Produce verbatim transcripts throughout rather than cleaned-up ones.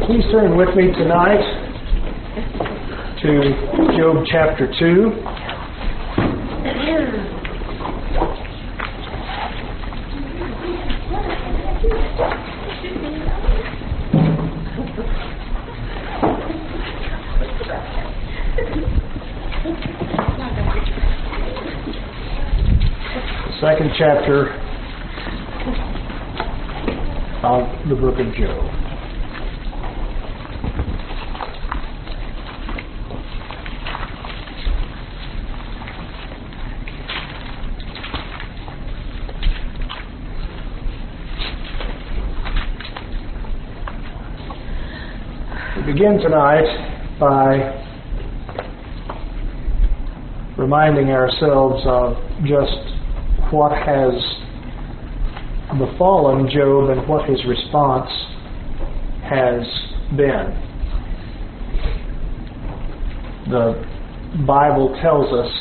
Please turn with me tonight to Job chapter two. Second chapter of the book of Job. We begin tonight by reminding ourselves of just what has befallen Job and what his response has been. The Bible tells us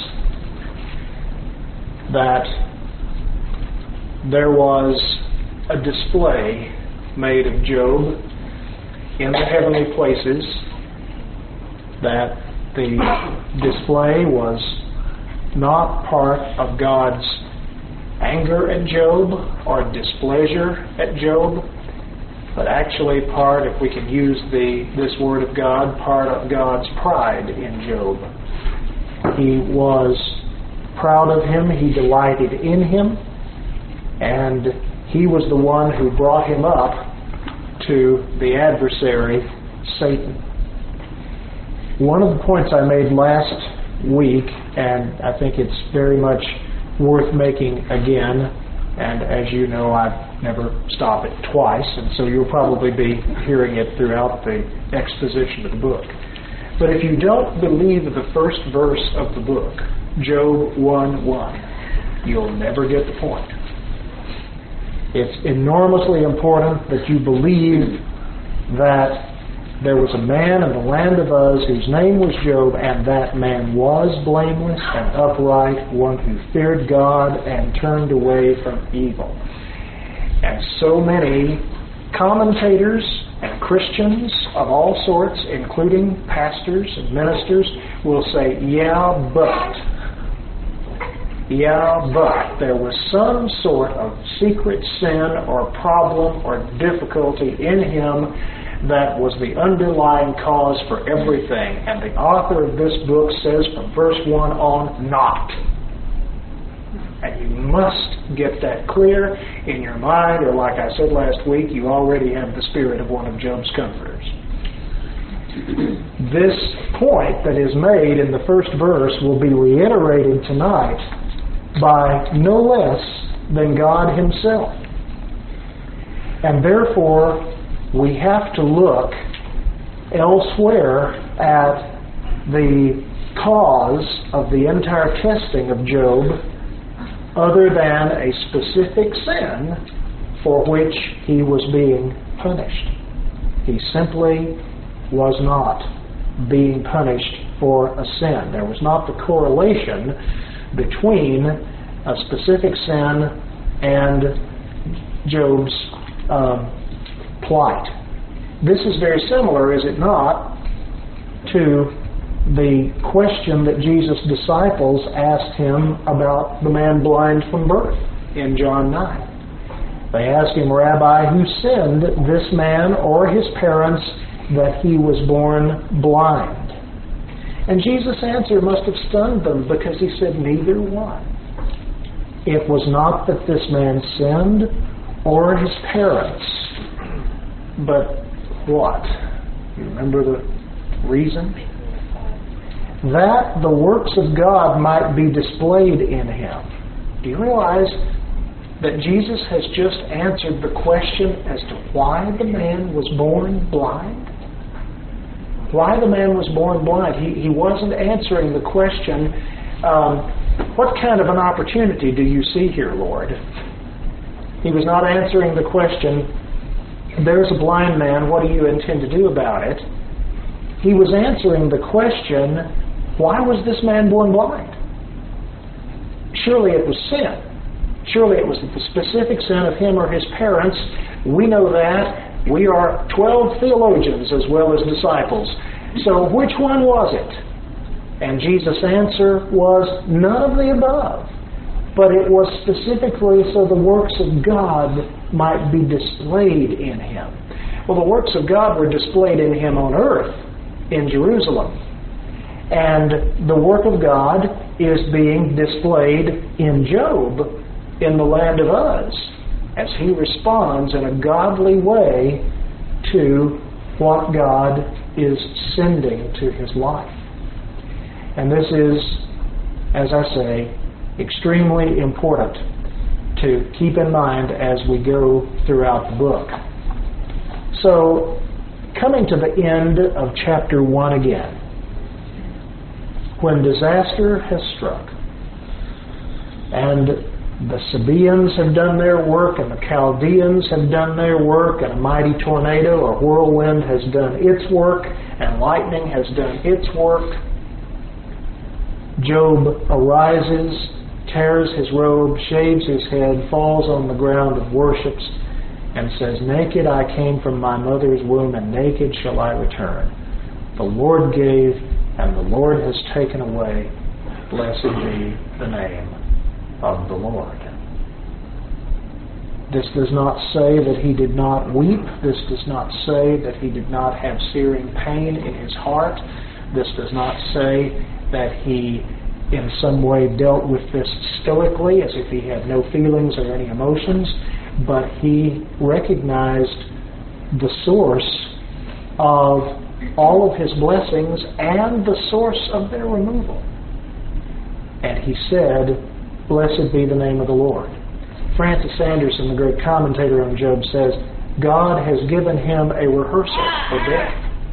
that there was a display made of Job in the heavenly places, that the display was not part of God's anger at Job or displeasure at Job, but actually part, if we can use the this word of God, part of God's pride in Job. He was proud of him, he delighted in him, and he was the one who brought him up to the adversary, Satan. One of the points I made last week, and I think it's very much worth making again, and as you know, I never stop it twice, and so you'll probably be hearing it throughout the exposition of the book. But if you don't believe the first verse of the book, Job one one, you'll never get the point. It's enormously important that you believe that there was a man in the land of Uz whose name was Job, and that man was blameless and upright, one who feared God and turned away from evil. And so many commentators and Christians of all sorts, including pastors and ministers, will say, yeah, but, yeah, but there was some sort of secret sin or problem or difficulty in him that was the underlying cause for everything. And the author of this book says from verse one on, not. And you must get that clear in your mind, or like I said last week, you already have the spirit of one of Job's comforters. This point that is made in the first verse will be reiterated tonight by no less than God himself. And therefore, we have to look elsewhere at the cause of the entire testing of Job other than a specific sin for which he was being punished. He simply was not being punished for a sin. There was not the correlation between a specific sin and Job's uh, plight. This is very similar, is it not, to the question that Jesus' disciples asked him about the man blind from birth in John nine. They asked him, Rabbi, who sinned, this man or his parents, that he was born blind? And Jesus' answer must have stunned them, because he said, neither one. It was not that this man sinned or his parents. But what? You remember the reason? That the works of God might be displayed in him. Do you realize that Jesus has just answered the question as to why the man was born blind? Why the man was born blind? He, he wasn't answering the question, um, what kind of an opportunity do you see here, Lord? He was not answering the question, there's a blind man, what do you intend to do about it? He was answering the question, why was this man born blind? Surely it was sin. Surely it was the specific sin of him or his parents. We know that We are twelve theologians as well as disciples. So which one was it? And Jesus' answer was none of the above. But it was specifically so the works of God might be displayed in him. Well, the works of God were displayed in him on earth, in Jerusalem. And the work of God is being displayed in Job in the land of Uz, as he responds in a godly way to what God is sending to his life. And this is, as I say, extremely important to keep in mind as we go throughout the book. So, coming to the end of chapter one again, when disaster has struck, and the Sabaeans have done their work, and the Chaldeans have done their work, and a mighty tornado or whirlwind has done its work, and lightning has done its work, Job arises, tears his robe, shaves his head, falls on the ground and worships, and says, "Naked I came from my mother's womb, and naked shall I return. The Lord gave, and the Lord has taken away. Blessed be the name of the Lord." This does not say that he did not weep. This does not say that he did not have searing pain in his heart. This does not say that he in some way dealt with this stoically, as if he had no feelings or any emotions, but he recognized the source of all of his blessings and the source of their removal. And he said, "Blessed be the name of the Lord." Francis Anderson, the great commentator on Job, says, God has given him a rehearsal for death.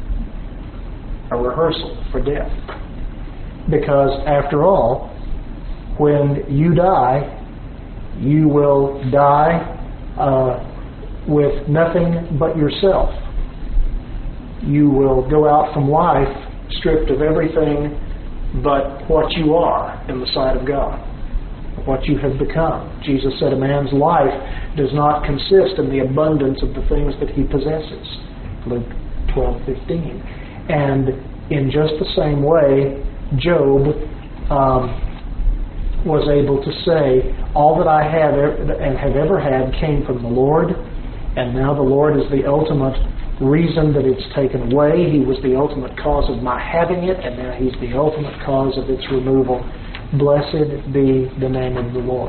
A rehearsal for death. Because, after all, when you die, you will die uh, with nothing but yourself. You will go out from life stripped of everything but what you are in the sight of God, what you have become. Jesus said a man's life does not consist in the abundance of the things that he possesses. Luke twelve fifteen. And in just the same way, Job um, was able to say, all that I have and have ever had came from the Lord, and now the Lord is the ultimate reason that it's taken away. He was the ultimate cause of my having it, and now He's the ultimate cause of its removal. Blessed be the name of the Lord.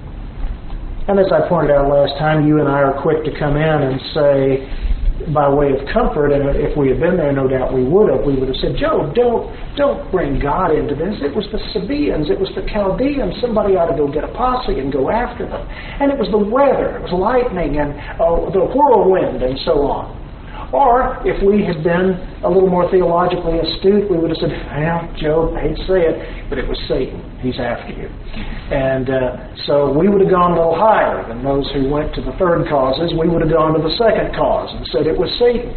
And as I pointed out last time, you and I are quick to come in and say, by way of comfort, and if we had been there, no doubt we would have, we would have said, Job, don't, don't bring God into this. It was the Sabaeans, it was the Chaldeans. Somebody ought to go get a posse and go after them. And it was the weather, it was lightning and uh, the whirlwind and so on. Or, if we had been a little more theologically astute, we would have said, well, Job, I hate to say it, but it was Satan. He's after you. And uh, so we would have gone a little higher than those who went to the third causes. We would have gone to the second cause and said it was Satan.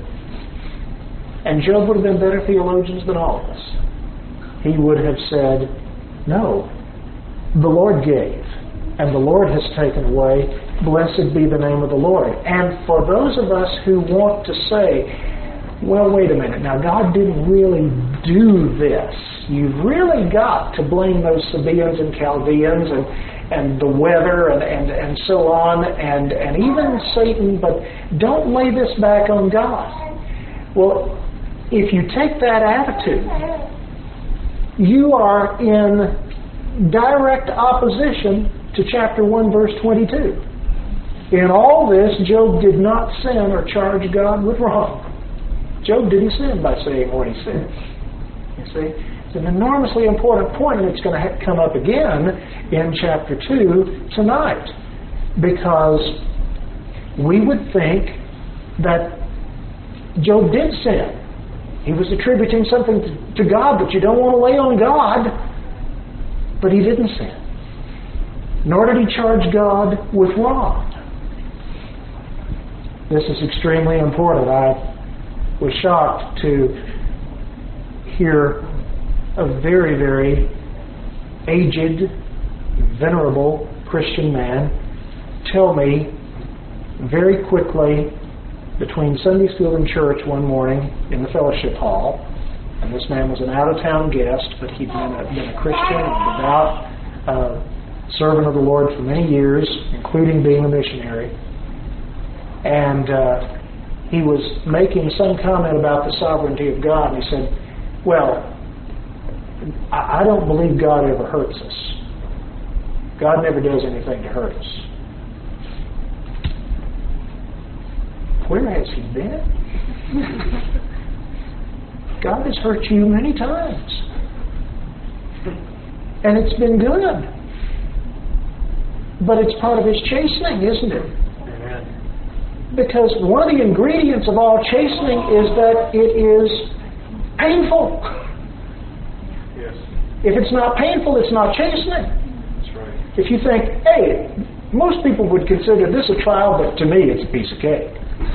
And Job would have been better theologians than all of us. He would have said, no, the Lord gave, and the Lord has taken away. Blessed be the name of the Lord. And for those of us who want to say, well, wait a minute, now God didn't really do this. You've really got to blame those Sabaeans and Chaldeans and, and the weather and, and, and so on, and, and even Satan, but don't lay this back on God. Well, if you take that attitude, you are in direct opposition to chapter one, verse twenty-two. In all this, Job did not sin or charge God with wrong. Job didn't sin by saying what he said. You see? It's an enormously important point, and it's going to come up again in chapter two tonight. Because we would think that Job did sin. He was attributing something to God that you don't want to lay on God, but he didn't sin. Nor did he charge God with wrong. This is extremely important. I was shocked to hear a very, very aged, venerable Christian man tell me very quickly between Sunday school and church one morning in the fellowship hall. And this man was an out-of-town guest, but he'd been a, been a Christian and devout uh, servant of the Lord for many years, including being a missionary. And uh, he was making some comment about the sovereignty of God, and he said, well, I, I don't believe God ever hurts us. God never does anything to hurt us. Where has he been? God has hurt you many times. And it's been good. But it's part of his chastening, isn't it? Amen. Because one of the ingredients of all chastening is that it is painful. Yes. If it's not painful, it's not chastening. That's right. If you think, hey, most people would consider this a trial, but to me it's a piece of cake.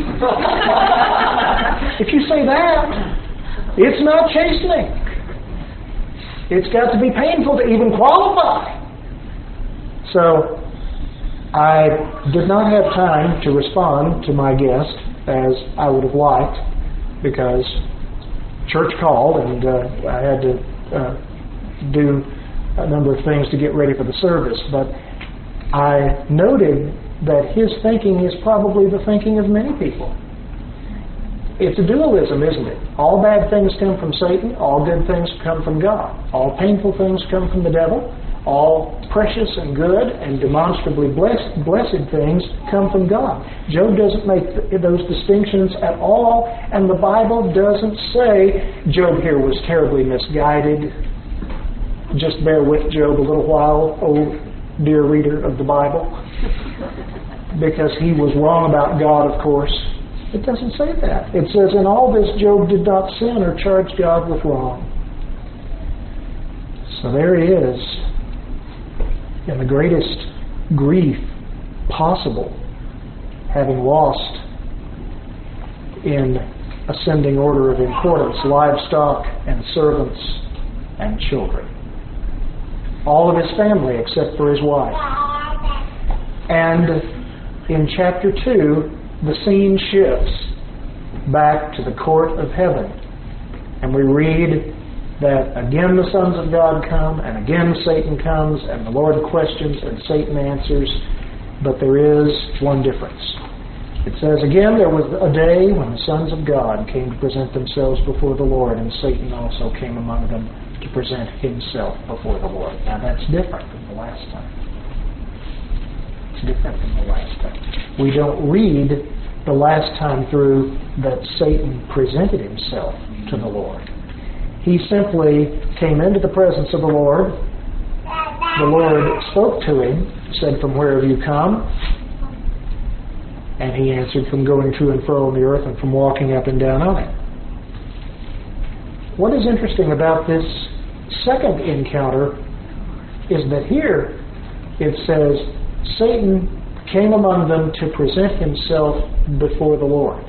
If you say that, it's not chastening. It's got to be painful to even qualify. So, I did not have time to respond to my guest as I would have liked because church called and uh, I had to uh, do a number of things to get ready for the service. But I noted that his thinking is probably the thinking of many people. It's a dualism, isn't it? All bad things come from Satan. All good things come from God. All painful things come from the devil. All precious and good and demonstrably blessed, blessed things come from God. Job doesn't make th- those distinctions at all, and the Bible doesn't say Job here was terribly misguided. Just bear with Job a little while, oh dear reader of the Bible, because he was wrong about God, of course. It doesn't say that. It says, in all this Job did not sin or charge God with wrong. So there he is, in the greatest grief possible, having lost in ascending order of importance livestock and servants and children. All of his family except for his wife. And in chapter two, the scene shifts back to the court of heaven. And we read that again the sons of God come, and again Satan comes, and the Lord questions, and Satan answers. But there is one difference. It says, again there was a day when the sons of God came to present themselves before the Lord, and Satan also came among them to present himself before the Lord. Now that's different from the last time. It's different from the last time. We don't read the last time through that Satan presented himself to the Lord. He simply came into the presence of the Lord. The Lord spoke to him, said, from where have you come? And he answered, from going to and fro on the earth and from walking up and down on it. What is interesting about this second encounter is that here it says, Satan came among them to present himself before the Lord.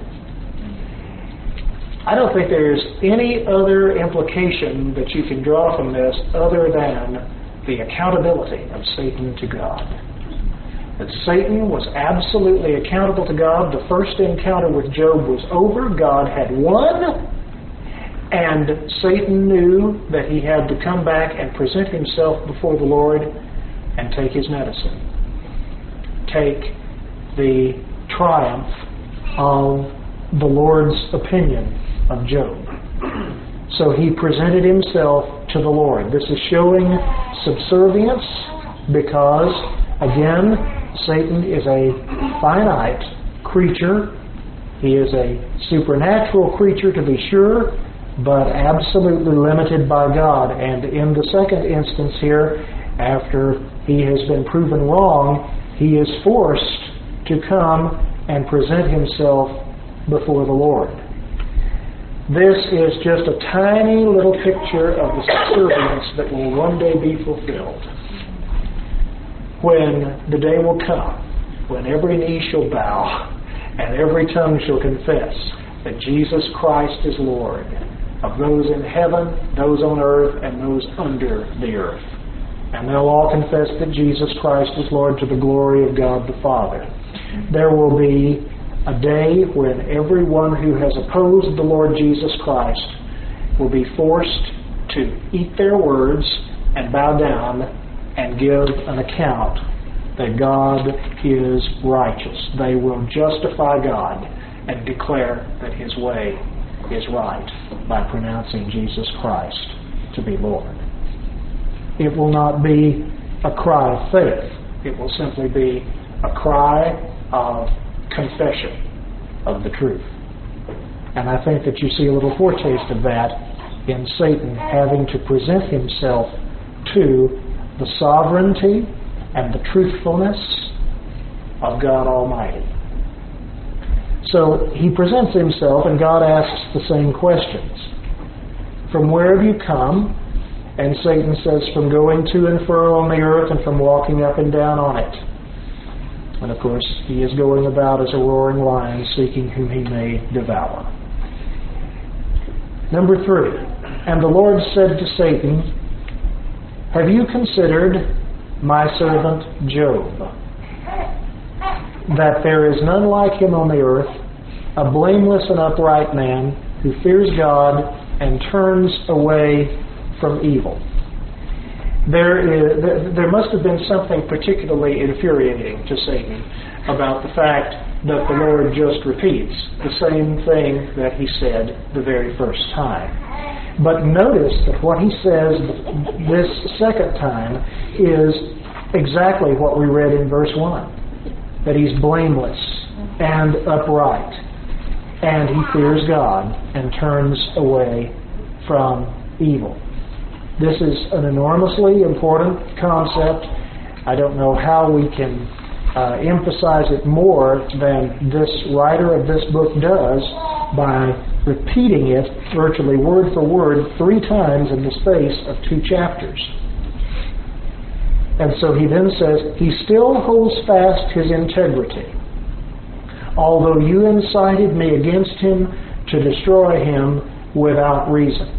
I don't think there's any other implication that you can draw from this other than the accountability of Satan to God. That Satan was absolutely accountable to God. The first encounter with Job was over. God had won. And Satan knew that he had to come back and present himself before the Lord and take his medicine. Take the triumph of the Lord's opinion of Job. So he presented himself to the Lord. This is showing subservience because, again, Satan is a finite creature. He is a supernatural creature, to be sure, but absolutely limited by God. And in the second instance here, after he has been proven wrong, he is forced to come and present himself before the Lord. This is just a tiny little picture of the subservience that will one day be fulfilled. When the day will come, when every knee shall bow and every tongue shall confess that Jesus Christ is Lord, of those in heaven, those on earth, and those under the earth. And they'll all confess that Jesus Christ is Lord to the glory of God the Father. There will be a day when everyone who has opposed the Lord Jesus Christ will be forced to eat their words and bow down and give an account that God is righteous. They will justify God and declare that His way is right by pronouncing Jesus Christ to be Lord. It will not be a cry of faith. It will simply be a cry of confession of the truth. And I think that you see a little foretaste of that in Satan having to present himself to the sovereignty and the truthfulness of God Almighty. So he presents himself, and God asks the same questions. From where have you come? And Satan says, from going to and fro on the earth and from walking up and down on it. And of course, he is going about as a roaring lion, seeking whom he may devour. Number three, and the Lord said to Satan, have you considered my servant Job, that there is none like him on the earth, a blameless and upright man who fears God and turns away from evil? There is, there must have been something particularly infuriating to Satan about the fact that the Lord just repeats the same thing that he said the very first time. But notice that what he says this second time is exactly what we read in verse one. That he's blameless and upright, and he fears God and turns away from evil. This is an enormously important concept. I don't know how we can uh, emphasize it more than this writer of this book does by repeating it virtually word for word three times in the space of two chapters. And so he then says, he still holds fast his integrity, although you incited me against him to destroy him without reason.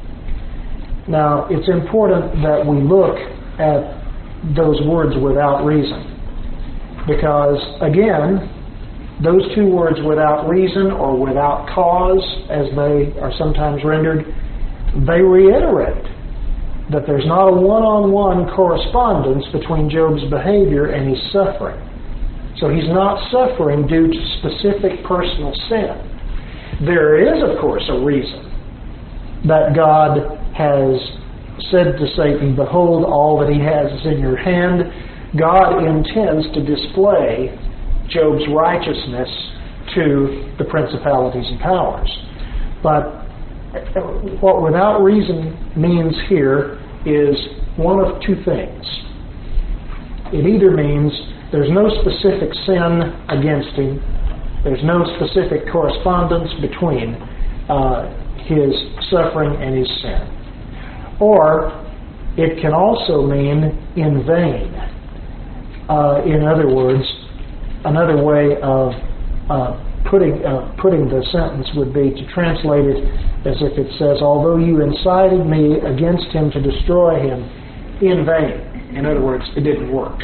Now, it's important that we look at those words without reason, because, again, those two words without reason or without cause, as they are sometimes rendered, they reiterate that there's not a one-on-one correspondence between Job's behavior and his suffering. So he's not suffering due to specific personal sin. There is, of course, a reason that God has said to Satan, behold, all that he has is in your hand. God intends to display Job's righteousness to the principalities and powers. But what without reason means here is one of two things. It either means there's no specific sin against him, there's no specific correspondence between uh, his suffering and his sin. Or it can also mean in vain. Uh, in other words, another way of uh, putting uh, putting the sentence would be to translate it as if it says, although you incited me against him to destroy him, in vain. In other words, it didn't work.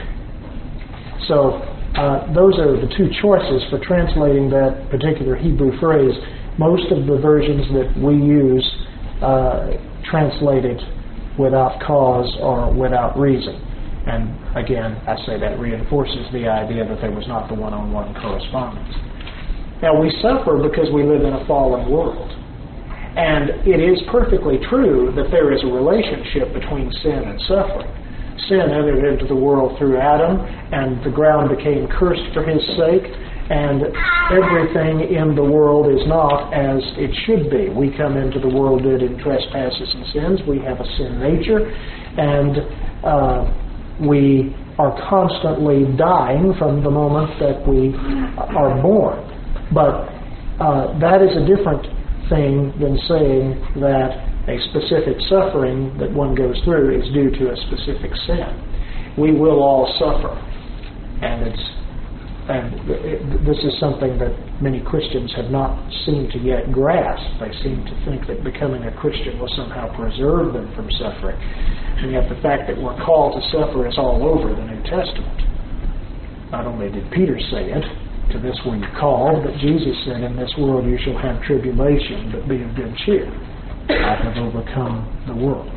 So uh, those are the two choices for translating that particular Hebrew phrase. Most of the versions that we use uh, translate it without cause or without reason. And again, I say that reinforces the idea that there was not the one-on-one correspondence. Now, we suffer because we live in a fallen world. And it is perfectly true that there is a relationship between sin and suffering. Sin entered into the world through Adam, and the ground became cursed for his sake, and everything in the world is not as it should be. We come into the world dead in trespasses and sins. We have a sin nature, and uh, we are constantly dying from the moment that we are born. But uh, that is a different thing than saying that a specific suffering that one goes through is due to a specific sin. We will all suffer, and it's and it, this is something that many Christians have not seemed to yet grasp. They seem to think that becoming a Christian will somehow preserve them from suffering, and yet the fact that we're called to suffer is all over the New Testament. Not only did Peter say it, To this were you called, but Jesus said, in this world you shall have tribulation, but be of good cheer. I have overcome the world.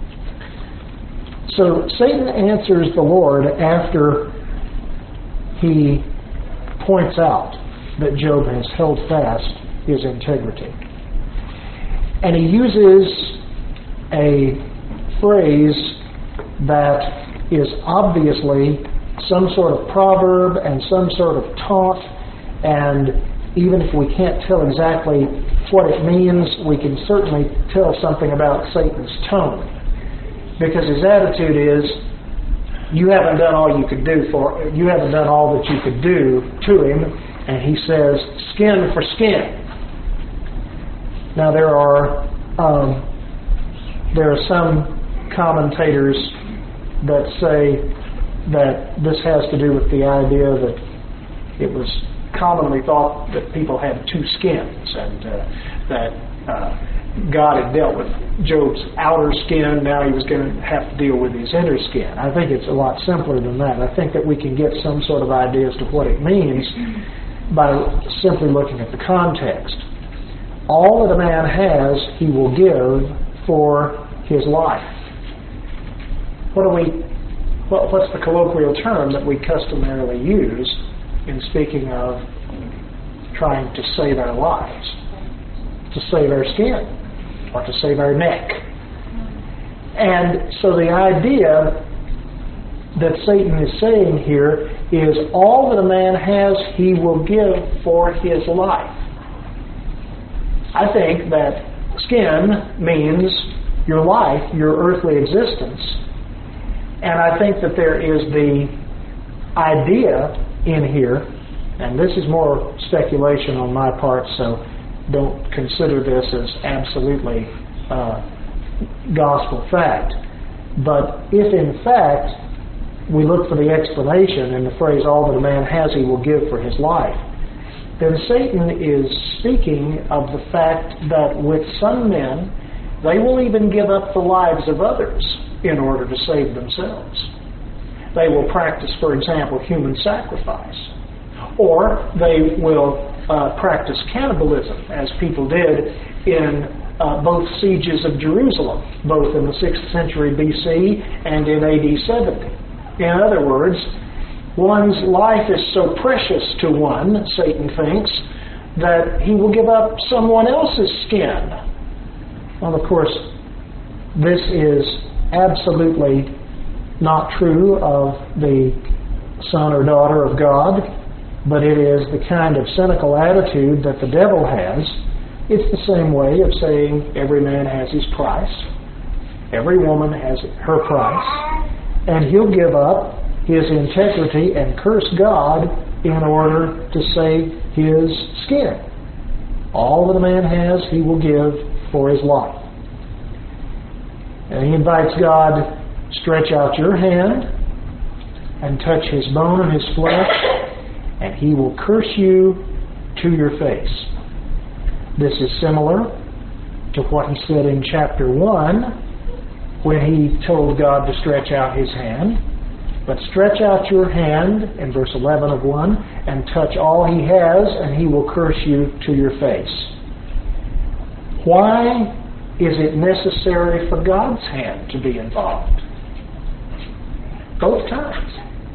So Satan answers the Lord after he points out that Job has held fast his integrity. And he uses a phrase that is obviously some sort of proverb and some sort of taunt, and even if we can't tell exactly what it means, we can certainly tell something about Satan's tone. Because his attitude is, you haven't done all you could do for, you haven't done all that you could do to him, and he says, skin for skin. Now there are um, there are some commentators that say that this has to do with the idea that it was commonly thought that people had two skins, and uh, that uh, God had dealt with Job's outer skin, now he was going to have to deal with his inner skin. I think it's a lot simpler than that. I think that we can get some sort of idea as to what it means by simply looking at the context. All that a man has, he will give for his life. What do we, what, what's the colloquial term that we customarily use in speaking of trying to save our lives? To save our skin, or to save our neck. And so the idea that Satan is saying here is all that a man has, he will give for his life. I think that skin means your life, your earthly existence. And I think that there is the idea in here, and this is more speculation on my part, so don't consider this as absolutely uh, gospel fact. But if in fact we look for the explanation in the phrase, all that a man has he will give for his life, then Satan is speaking of the fact that with some men, they will even give up the lives of others in order to save themselves. They will practice, for example, human sacrifice. Or they will uh, practice cannibalism, as people did in uh, both sieges of Jerusalem, both in the sixth century B C and in A D seventy. In other words, one's life is so precious to one, Satan thinks, that he will give up someone else's skin. Well, of course, this is absolutely not true of the son or daughter of God, but it is the kind of cynical attitude that the devil has. It's the same way of saying every man has his price, every woman has her price, and he'll give up his integrity and curse God in order to save his skin. All that a man has, he will give for his life. And he invites God, stretch out your hand and touch his bone and his flesh, and he will curse you to your face. This is similar to what he said in chapter one when he told God to stretch out his hand. But stretch out your hand, in verse eleven of one, and touch all he has, and he will curse you to your face. Why is it necessary for God's hand to be involved? Both times.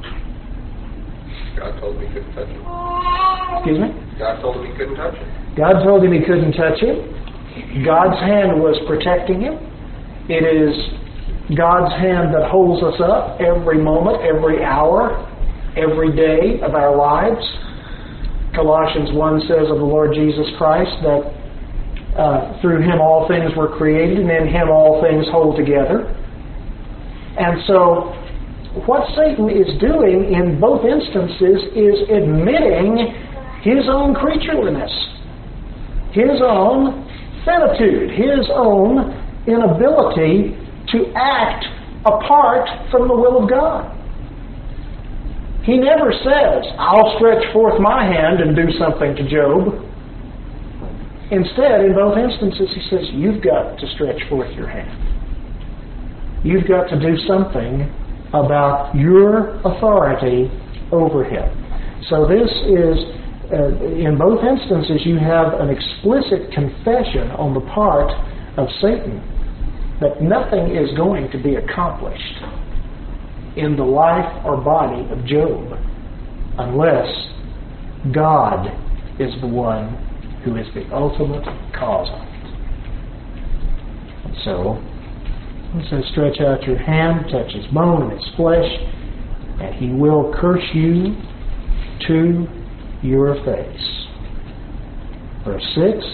God told him he couldn't touch him. Excuse me? God told him he couldn't touch him. God told him he couldn't touch him. God's hand was protecting him. It is God's hand that holds us up every moment, every hour, every day of our lives. Colossians one says of the Lord Jesus Christ that uh, through him all things were created, and in him all things hold together. And so what Satan is doing in both instances is admitting his own creatureliness, his own finitude, his own inability to act apart from the will of God. He never says, I'll stretch forth my hand and do something to Job. Instead, in both instances, he says, you've got to stretch forth your hand. You've got to do something about your authority over him. So this is uh, in both instances you have an explicit confession on the part of Satan that nothing is going to be accomplished in the life or body of Job unless God is the one who is the ultimate cause of it. And so, it says, stretch out your hand, touch his bone and his flesh, and he will curse you to your face. Verse six,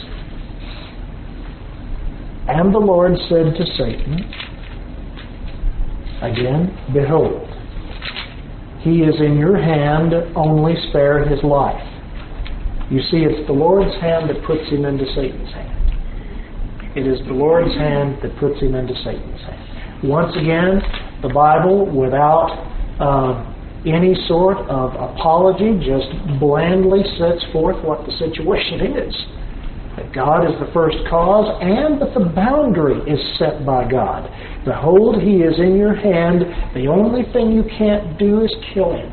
and the Lord said to Satan, again, behold, he is in your hand, only spare his life. You see, it's the Lord's hand that puts him into Satan's hand. It is the Lord's hand that puts him into Satan's hand. Once again, the Bible, without uh, any sort of apology, just blandly sets forth what the situation is. That God is the first cause, and that the boundary is set by God. Behold, he is in your hand. The only thing you can't do is kill him.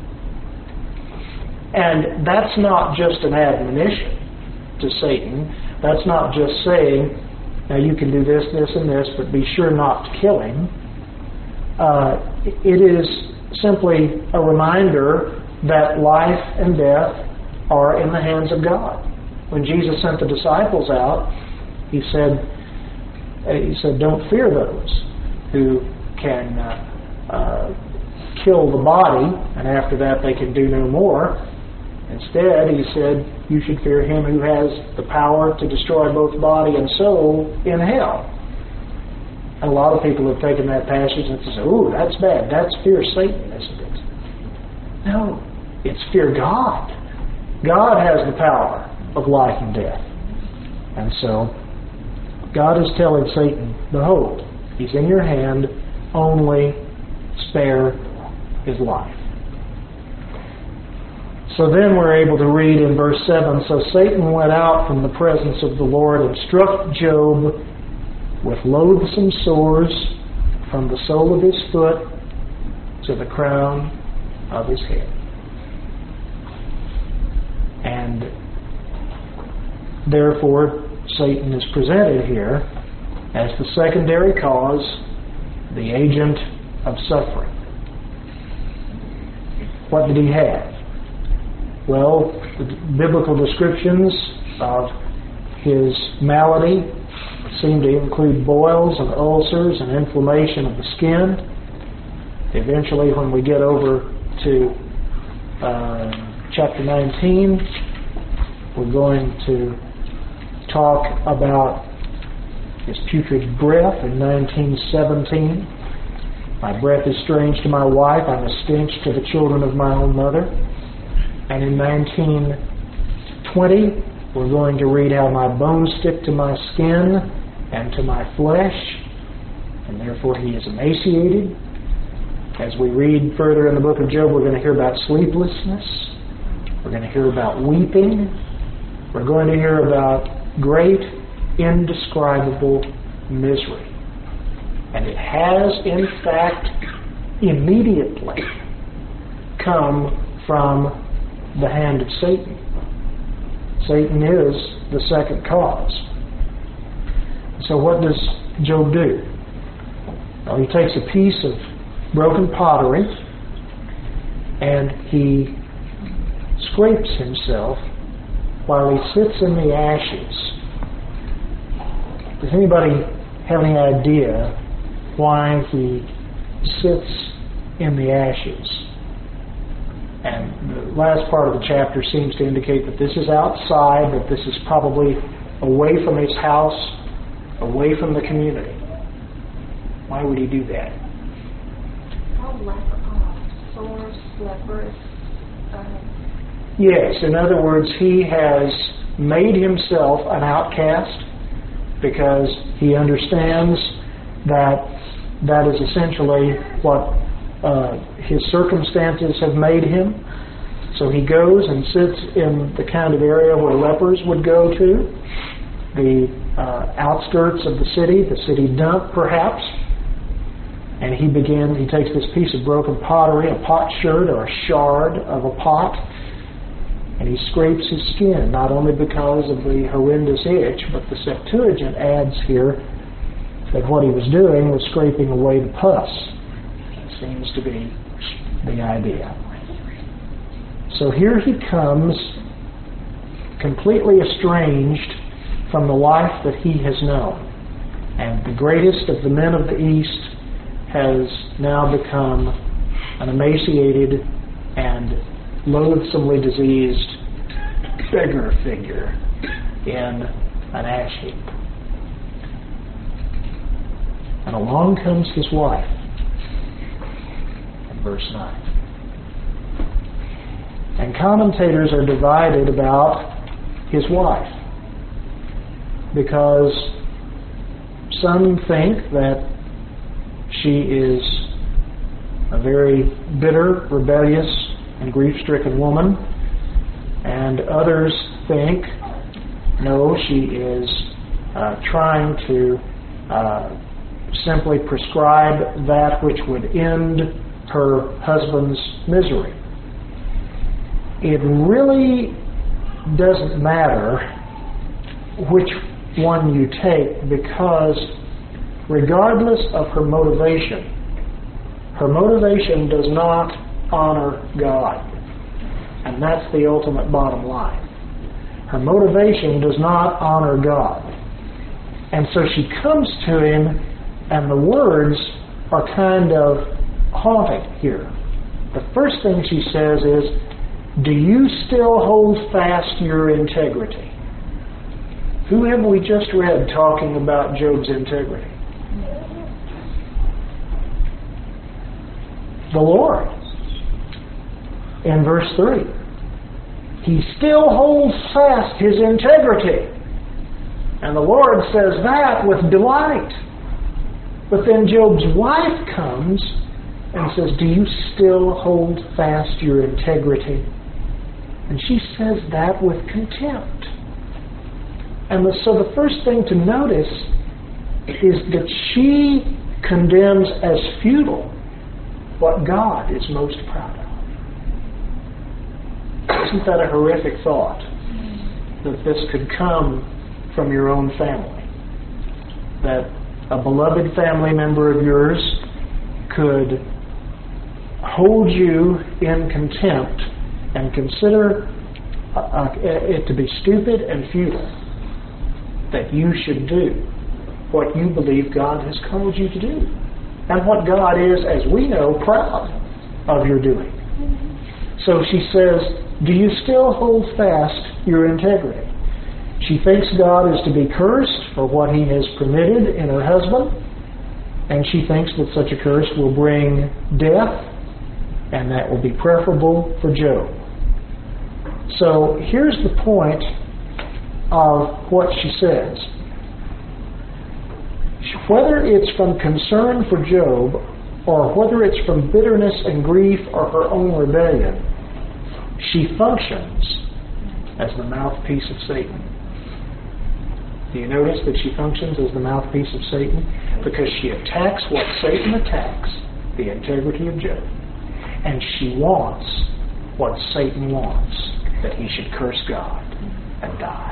And that's not just an admonition to Satan. That's not just saying, now you can do this, this, and this, but be sure not to kill him. Uh, it is simply a reminder that life and death are in the hands of God. When Jesus sent the disciples out, he said, he said, don't fear those who can uh, uh, kill the body, and after that they can do no more. Instead, he said, you should fear him who has the power to destroy both body and soul in hell. And a lot of people have taken that passage and said, ooh, that's bad. That's fear Satan, isn't it? No, it's fear God. God has the power of life and death. And so, God is telling Satan, behold, he's in your hand, only spare his life. So then we're able to read in verse seven, so Satan went out from the presence of the Lord and struck Job with loathsome sores from the sole of his foot to the crown of his head. And therefore, Satan is presented here as the secondary cause, the agent of suffering. What did he have? Well, the biblical descriptions of his malady seem to include boils and ulcers and inflammation of the skin. Eventually, when we get over to uh, chapter nineteen, we're going to talk about his putrid breath in nineteen seventeen. My breath is strange to my wife, I'm a stench to the children of my own mother. And in nineteen twenty, we're going to read how my bones stick to my skin and to my flesh, and therefore he is emaciated. As we read further in the book of Job, we're going to hear about sleeplessness. We're going to hear about weeping. We're going to hear about great, indescribable misery. And it has, in fact, immediately come from the hand of Satan. Satan is the second cause. So what does Job do? Well, he takes a piece of broken pottery and he scrapes himself while he sits in the ashes. Does anybody have any idea why he sits in the ashes? And the last part of the chapter seems to indicate that this is outside, that this is probably away from his house, away from the community. Why would he do that? Oh, leper, uh, sores, lepers. Uh, yes, in other words, he has made himself an outcast because he understands that that is essentially what Uh, his circumstances have made him. So he goes and sits in the kind of area where lepers would go to, the uh, outskirts of the city, the city dump perhaps, and he begins, he takes this piece of broken pottery, a potsherd or a shard of a pot, and he scrapes his skin, not only because of the horrendous itch, but the Septuagint adds here that what he was doing was scraping away the pus. Seems to be the idea. So here he comes, completely estranged from the life that he has known. And the greatest of the men of the East has now become an emaciated and loathsomely diseased beggar figure in an ash heap. And along comes his wife in verse nine. And commentators are divided about his wife, because some think that she is a very bitter, rebellious, and grief-stricken woman, and others think, no, she is uh, trying to uh, simply prescribe that which would end her husband's misery. It really doesn't matter which one you take, because regardless of her motivation, her motivation does not honor God. And that's the ultimate bottom line. Her motivation does not honor God. And so she comes to him, and the words are kind of haunting here. The first thing she says is, do you still hold fast your integrity? Who have we just read talking about Job's integrity? The Lord. In verse three. He still holds fast his integrity. And the Lord says that with delight. But then Job's wife comes and says, do you still hold fast your integrity? And she says that with contempt. And the, so the first thing to notice is that she condemns as futile what God is most proud of. Isn't that a horrific thought? That this could come from your own family. That a beloved family member of yours could hold you in contempt and consider uh, uh, it to be stupid and futile that you should do what you believe God has called you to do, and what God is, as we know, proud of your doing. So she says, do you still hold fast your integrity? She thinks God is to be cursed for what he has permitted in her husband, and she thinks that such a curse will bring death, and that will be preferable for Job. So here's the point of what she says. Whether it's from concern for Job, or whether it's from bitterness and grief or her own rebellion, she functions as the mouthpiece of Satan. Do you notice that she functions as the mouthpiece of Satan? Because she attacks what Satan attacks, the integrity of Job. And she wants what Satan wants, that he should curse God and die.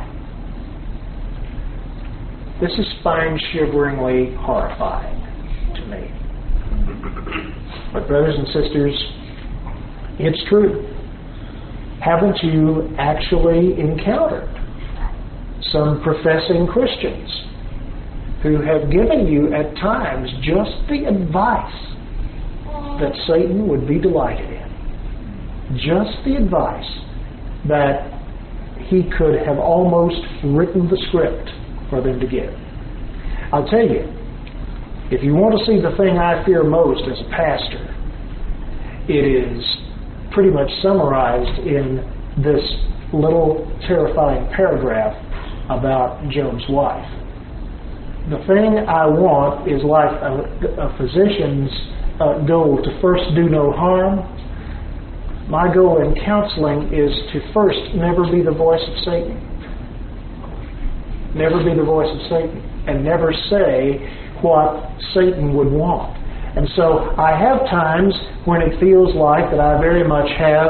This is spine-shiveringly horrifying to me. But brothers and sisters, it's true. Haven't you actually encountered some professing Christians who have given you at times just the advice that Satan would be delighted in? Just the advice that he could have almost written the script for them to give. I'll tell you, if you want to see the thing I fear most as a pastor, it is pretty much summarized in this little terrifying paragraph about Job's wife. The thing I want is like a, a physician's uh, goal to first do no harm. My goal in counseling is to first never be the voice of Satan. Never be the voice of Satan. And never say what Satan would want. And so I have times when it feels like that I very much have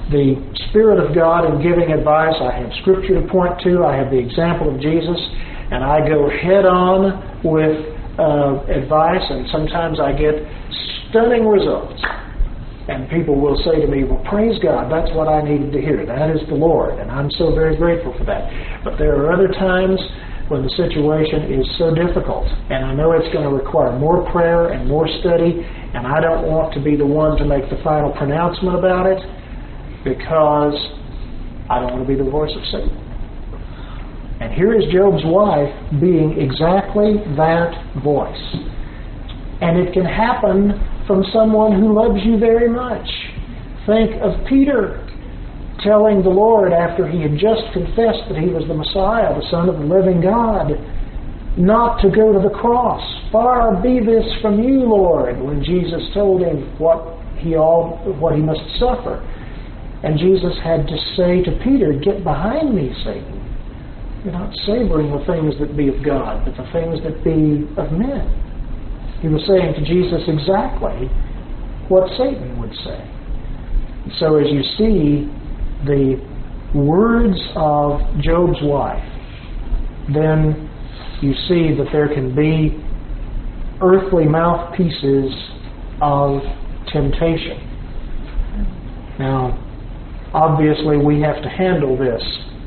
the Spirit of God in giving advice. I have Scripture to point to. I have the example of Jesus. And I go head on with uh, advice, and sometimes I get stunning results. And people will say to me, well, praise God, that's what I needed to hear. That is the Lord, and I'm so very grateful for that. But there are other times when the situation is so difficult, and I know it's going to require more prayer and more study, and I don't want to be the one to make the final pronouncement about it, because I don't want to be the voice of Satan. And here is Job's wife being exactly that voice. And it can happen from someone who loves you very much. Think of Peter telling the Lord after he had just confessed that he was the Messiah, the Son of the living God, not to go to the cross. Far be this from you, Lord, when Jesus told him what he all what he must suffer. And Jesus had to say to Peter, get behind me, Satan. You're not savoring the things that be of God, but the things that be of men. He was saying to Jesus exactly what Satan would say. So as you see the words of Job's wife, then you see that there can be earthly mouthpieces of temptation. Now, obviously we have to handle this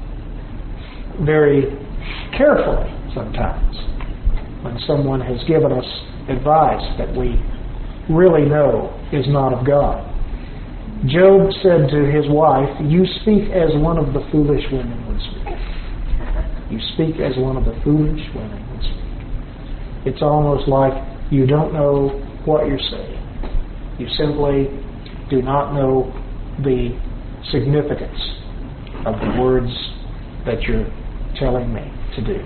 very carefully sometimes when someone has given us advice that we really know is not of God. Job said to his wife, you speak as one of the foolish women would speak. You speak as one of the foolish women would speak. It's almost like you don't know what you're saying. You simply do not know the significance of the words that you're telling me to do.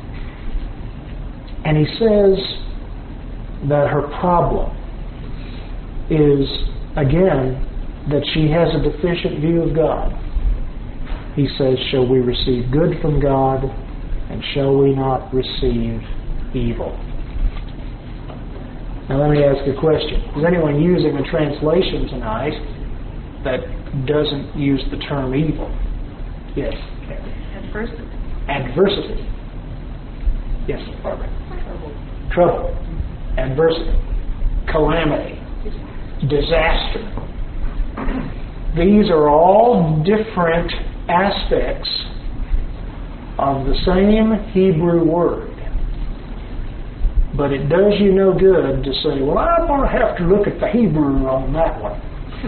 And he says that her problem is, again, that she has a deficient view of God. He says, shall we receive good from God, and shall we not receive evil? Now let me ask a question. Is anyone using a translation tonight that doesn't use the term evil? Yes. Adversity. Adversity. Yes, Barbara. Trouble. Trouble. Adversity. Calamity. Disaster. These are all different aspects of the same Hebrew word. But it does you no good to say, well, I'm going to have to look at the Hebrew on that one.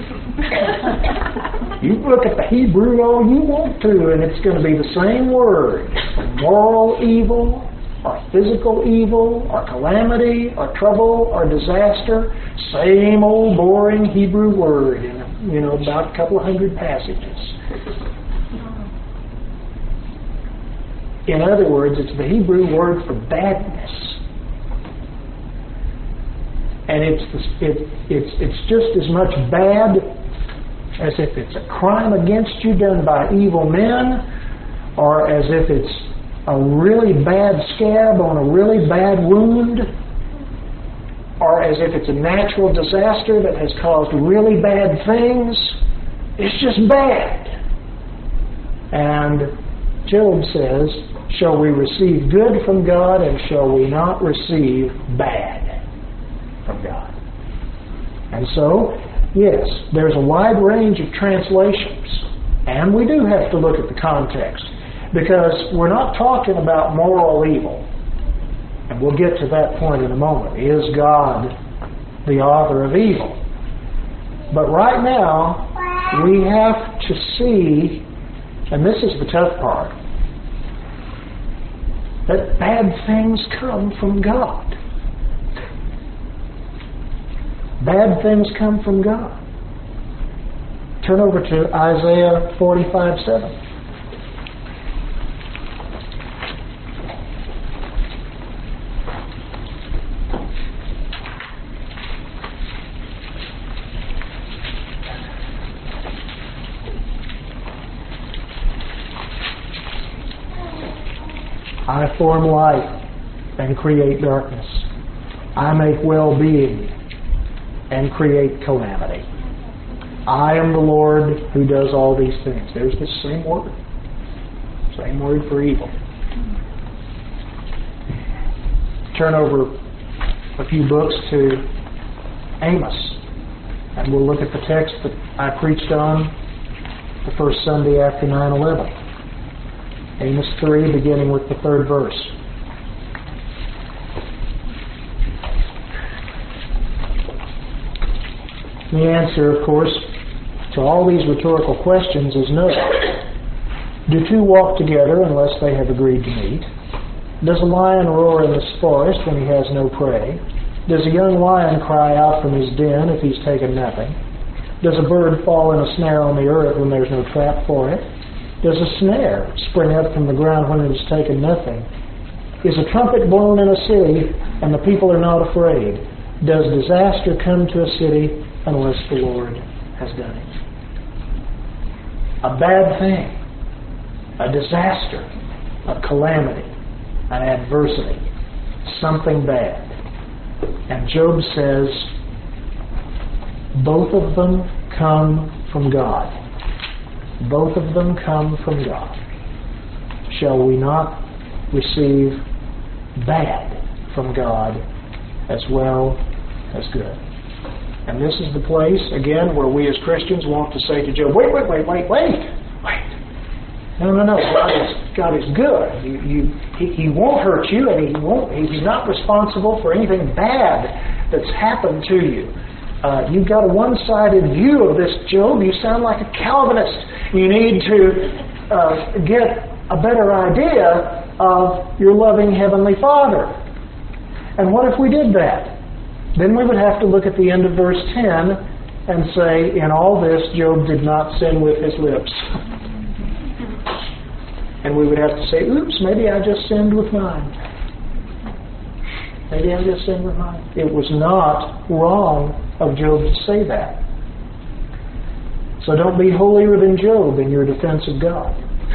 You look at the Hebrew all you want to, and it's going to be the same word. Moral evil, or physical evil, or calamity, or trouble, or disaster. Same old boring Hebrew word in, you know, about a couple of hundred passages. In other words, it's the Hebrew word for badness. And it's, it, it's, it's just as much bad as if it's a crime against you done by evil men, or as if it's a really bad scab on a really bad wound, or as if it's a natural disaster that has caused really bad things. It's just bad. And Job says, shall we receive good from God, and shall we not receive bad from God? And so, yes, there's a wide range of translations, and we do have to look at the context, because we're not talking about moral evil, and we'll get to that point in a moment. Is God the author of evil? But right now, we have to see, and this is the tough part, that bad things come from God. Bad things come from God. Turn over to Isaiah forty-five seven. I form light and create darkness. I make well-being and create calamity. I am the Lord who does all these things. There's the same word. Same word for evil. Turn over a few books to Amos, and we'll look at the text that I preached on the first Sunday after nine eleven. Amos three, beginning with the third verse. The answer, of course, to all these rhetorical questions is no. Do two walk together unless they have agreed to meet? Does a lion roar in the forest when he has no prey? Does a young lion cry out from his den if he's taken nothing? Does a bird fall in a snare on the earth when there's no trap for it? Does a snare spring up from the ground when it has taken nothing? Is a trumpet blown in a city and the people are not afraid? Does disaster come to a city unless the Lord has done it? A bad thing, a disaster, a calamity, an adversity, something bad. And Job says, both of them come from God. Both of them come from God. Shall we not receive bad from God as well as good? And this is the place, again, where we as Christians want to say to Job, wait, wait, wait, wait, wait, wait. No, no, no. God is, God is good. You, you, he, he won't hurt you, and he won't. He's not responsible for anything bad that's happened to you. Uh, you've got a one-sided view of this, Job. You sound like a Calvinist. You need to uh, get a better idea of your loving Heavenly Father. And what if we did that? Then we would have to look at the end of verse ten and say, in all this, Job did not sin with his lips. And we would have to say, oops, maybe I just sinned with mine. Maybe I just sinned with mine. It was not wrong of Job to say that. So don't be holier than Job in your defense of God.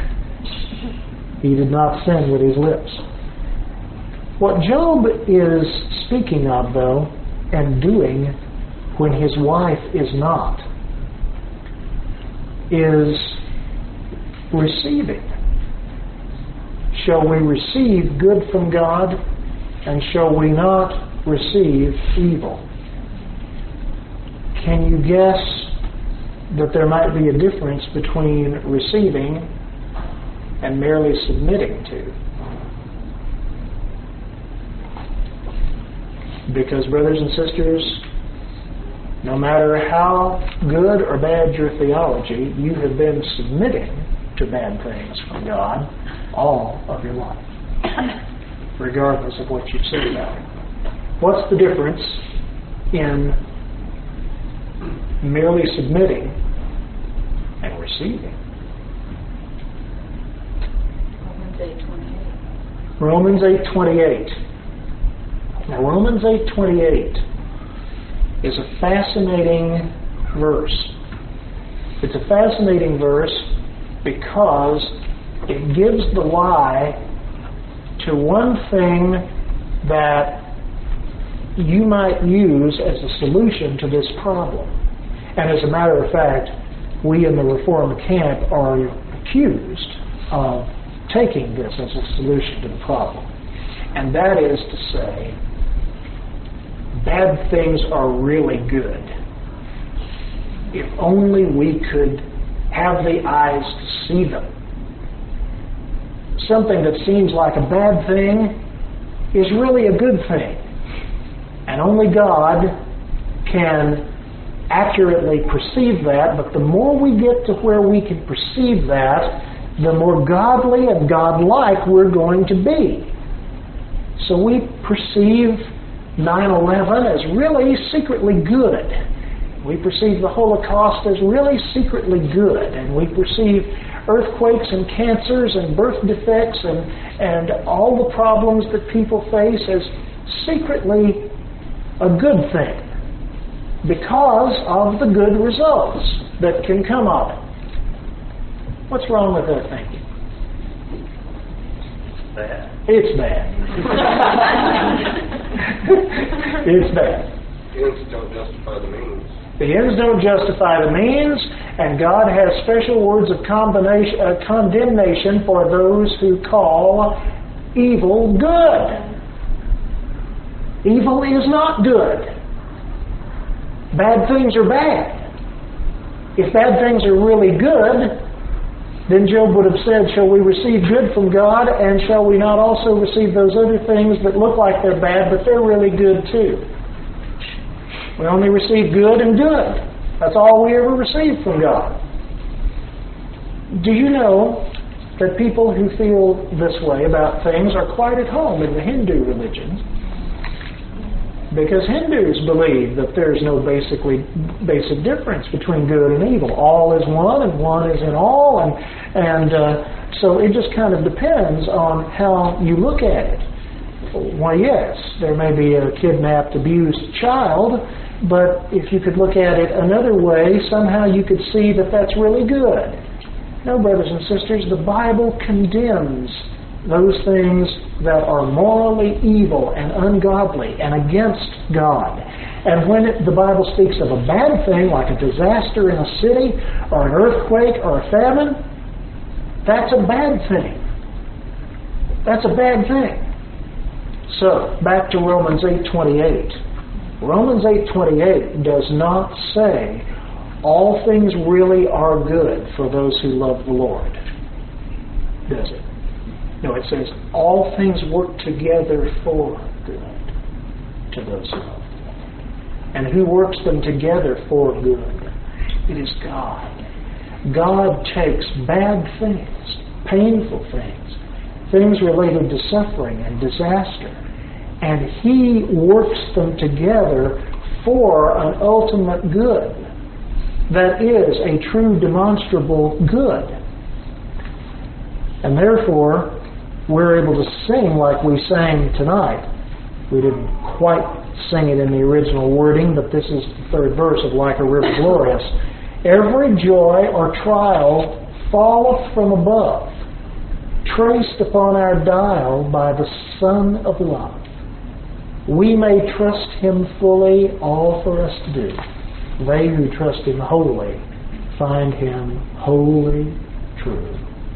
He did not sin with his lips. What Job is speaking of, though, and doing when his wife is not, is receiving. Shall we receive good from God, and shall we not receive evil? Can you guess that there might be a difference between receiving and merely submitting to? Because, brothers and sisters, no matter how good or bad your theology, you have been submitting to bad things from God all of your life, regardless of what you've said about it. What's the difference in merely submitting and receiving? Romans eight twenty-eight. Romans eight twenty-eight. Now, Romans eight twenty-eight is a fascinating verse. It's a fascinating verse because it gives the lie to one thing that you might use as a solution to this problem. And as a matter of fact, we in the Reformed camp are accused of taking this as a solution to the problem. And that is to say, bad things are really good. If only we could have the eyes to see them. Something that seems like a bad thing is really a good thing. And only God can accurately perceive that, but the more we get to where we can perceive that, the more godly and godlike we're going to be. So we perceive nine eleven as really secretly good. We perceive the Holocaust as really secretly good. And we perceive earthquakes and cancers and birth defects and, and all the problems that people face as secretly a good thing because of the good results that can come of it. What's wrong with that thinking? Bad. It's bad. It's bad. Ends don't justify the means. The ends don't justify the means, and God has special words of combination, uh, condemnation for those who call evil good. Evil is not good. Bad things are bad. If bad things are really good, then Job would have said, shall we receive good from God, and shall we not also receive those other things that look like they're bad, but they're really good too? We only receive good and good. That's all we ever receive from God. Do you know that people who feel this way about things are quite at home in the Hindu religion? Because Hindus believe that there's no basically basic difference between good and evil. All is one and one is in all, and and uh, so it just kind of depends on how you look at it. Why, yes, there may be a kidnapped, abused child, but if you could look at it another way, somehow you could see that that's really good. No, brothers and sisters, the Bible condemns those things that are morally evil and ungodly and against God. And when it, the Bible speaks of a bad thing, like a disaster in a city, or an earthquake, or a famine, that's a bad thing. That's a bad thing. So, back to Romans eight twenty-eight. Romans eight twenty-eight does not say all things really are good for those who love the Lord, does it? No, it says all things work together for good to those who love the Lord. And who works them together for good? It is God. God takes bad things, painful things, things related to suffering and disaster, and He works them together for an ultimate good that is a true demonstrable good. And therefore, we're able to sing like we sang tonight. We didn't quite sing it in the original wording, but this is the third verse of Like a River Glorious. Every joy or trial falleth from above, traced upon our dial by the Son of Love. We may trust Him fully, all for us to do. They who trust Him wholly find Him wholly true.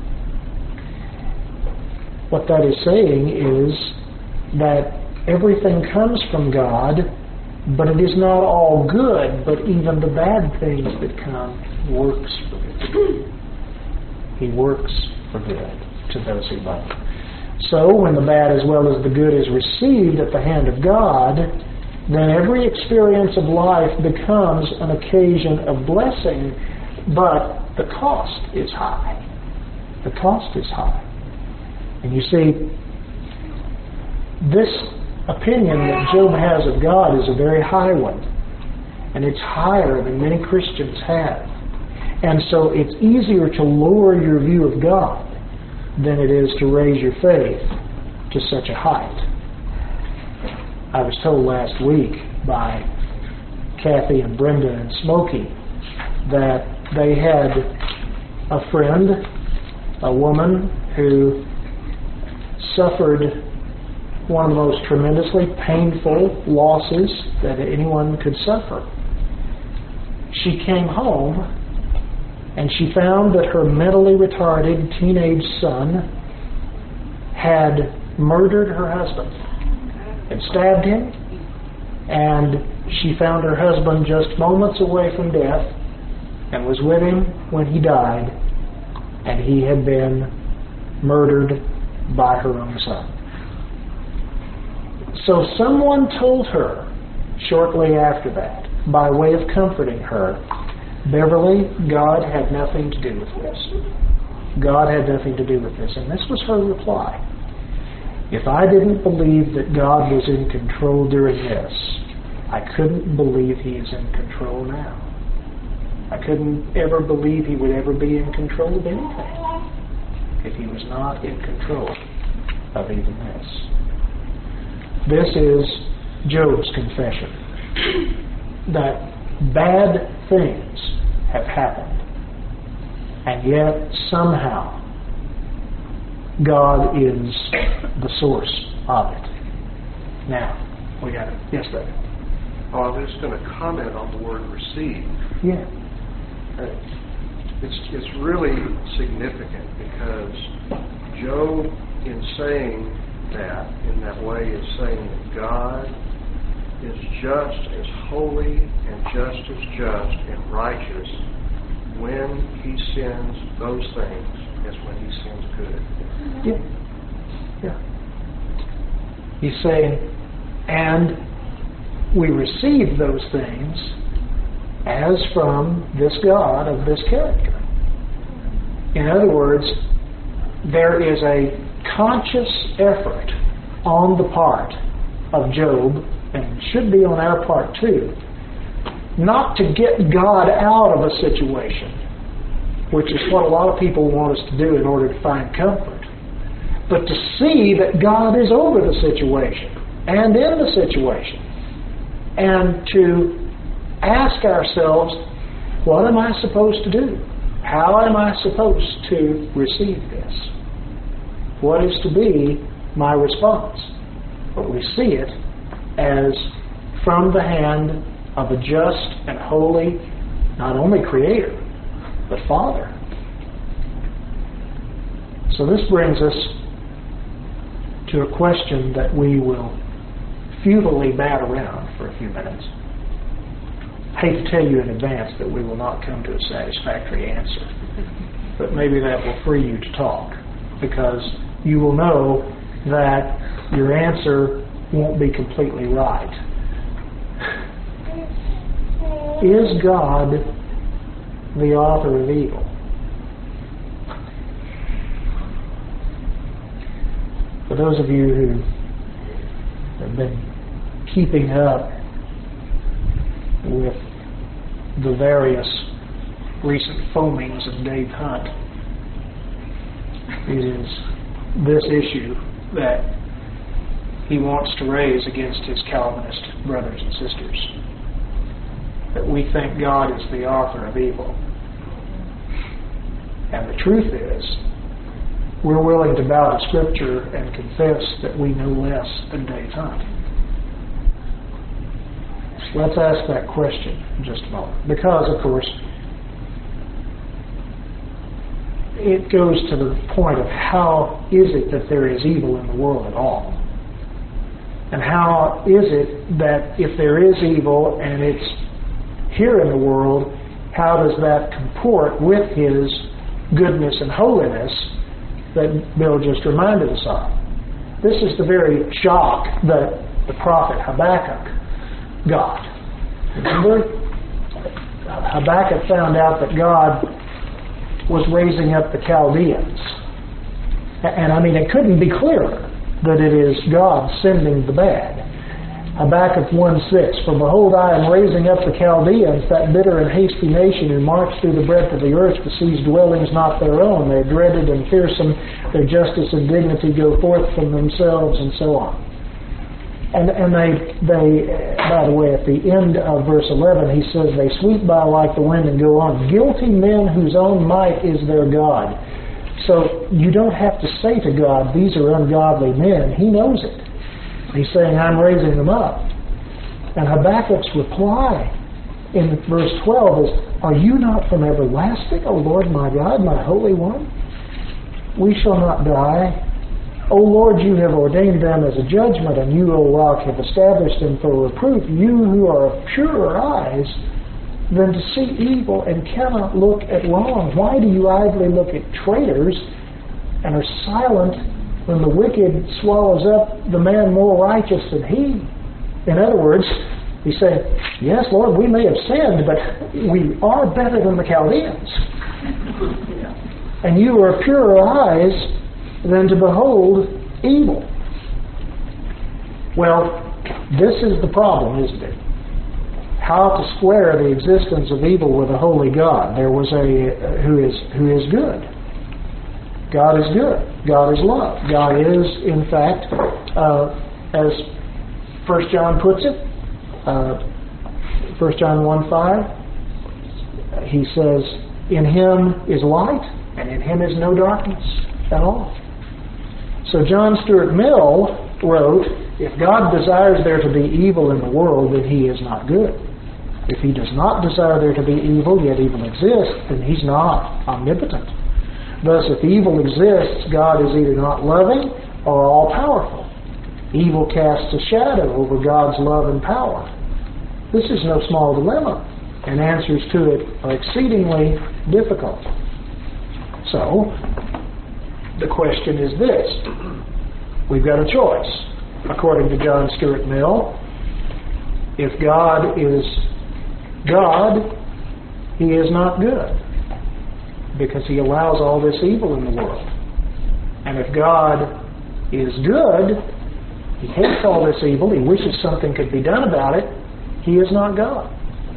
What that is saying is that everything comes from God, but it is not all good, but even the bad things that come works for good. He works for good to those who love Him. So, when the bad as well as the good is received at the hand of God, then every experience of life becomes an occasion of blessing, but the cost is high. The cost is high. And you see, this opinion that Job has of God is a very high one, and it's higher than many Christians have. And so it's easier to lower your view of God than it is to raise your faith to such a height. I was told last week by Kathy and Brenda and Smokey that they had a friend, a woman who suffered one of the most tremendously painful losses that anyone could suffer. She came home and she found that her mentally retarded teenage son had murdered her husband and stabbed him, and she found her husband just moments away from death and was with him when he died, and he had been murdered by her own son. So someone told her shortly after that, by way of comforting her, Beverly, God had nothing to do with this. God had nothing to do with this. And this was her reply. If I didn't believe that God was in control during this, I couldn't believe He is in control now. I couldn't ever believe He would ever be in control of anything if He was not in control of even this. This is Job's confession, that bad things have happened, and yet somehow God is the source of it. Now, we got it. Yes, David. Oh, I'm just going to comment on the word receive. Yeah. It's, it's really significant because Job, in saying that, in that way, is saying that God is just as holy and just as just and righteous when he sends those things as when he sends good. Yeah. Yeah. He's saying, and we receive those things as from this God of this character. In other words, there is a conscious effort on the part of Job, and should be on our part too, not to get God out of a situation, which is what a lot of people want us to do in order to find comfort, but to see that God is over the situation and in the situation, and to ask ourselves, what am I supposed to do? How am I supposed to receive this? What is to be my response? But we see it as from the hand of a just and holy, not only Creator, but Father. So this brings us to a question that we will futilely bat around for a few minutes. I hate to tell you in advance that we will not come to a satisfactory answer, but maybe that will free you to talk, because you will know that your answer won't be completely right. Is God the author of evil? For those of you who have been keeping up with the various recent foamings of Dave Hunt, it is this issue that he wants to raise against his Calvinist brothers and sisters, that we think God is the author of evil. And the truth is, we're willing to bow to Scripture and confess that we know less than Dave Hunt. So let's ask that question in just a moment. Because, of course, it goes to the point of how is it that there is evil in the world at all? And how is it that if there is evil and it's here in the world, how does that comport with His goodness and holiness that Bill just reminded us of? This is the very shock that the prophet Habakkuk got. Remember? Habakkuk found out that God was raising up the Chaldeans. And I mean, it couldn't be clearer that it is God sending the bad. Habakkuk one six, for behold, I am raising up the Chaldeans, that bitter and hasty nation who march through the breadth of the earth to seize dwellings not their own. They're dreaded and fearsome. Their justice and dignity go forth from themselves, and so on. And, and they, they, by the way, at the end of verse eleven, he says, they sweep by like the wind and go on. Guilty men whose own might is their God. So you don't have to say to God, these are ungodly men. He knows it. He's saying, I'm raising them up. And Habakkuk's reply in verse twelve is, are you not from everlasting, O Lord my God, my Holy One? We shall not die. O Lord, you have ordained them as a judgment, and you, O Rock, have established them for reproof. You who are of purer eyes than to see evil and cannot look at wrong. Why do you idly look at traitors and are silent when the wicked swallows up the man more righteous than he? In other words, he's saying, yes, Lord, we may have sinned, but we are better than the Chaldeans. And you are purer eyes than to behold evil. Well, this is the problem, isn't it? How to square the existence of evil with a holy God. There was a who is who is good. God is good. God is love. God is, in fact, uh, as First John puts it, uh, First John one five, he says, in Him is light, and in Him is no darkness at all. So John Stuart Mill wrote, if God desires there to be evil in the world, then he is not good. If he does not desire there to be evil, yet evil exists, then he's not omnipotent. Thus, if evil exists, God is either not loving or all-powerful. Evil casts a shadow over God's love and power. This is no small dilemma, and answers to it are exceedingly difficult. So, the question is this. We've got a choice. According to John Stuart Mill, if God is God, he is not good, because he allows all this evil in the world. And if God is good, he hates all this evil, he wishes something could be done about it, he is not God.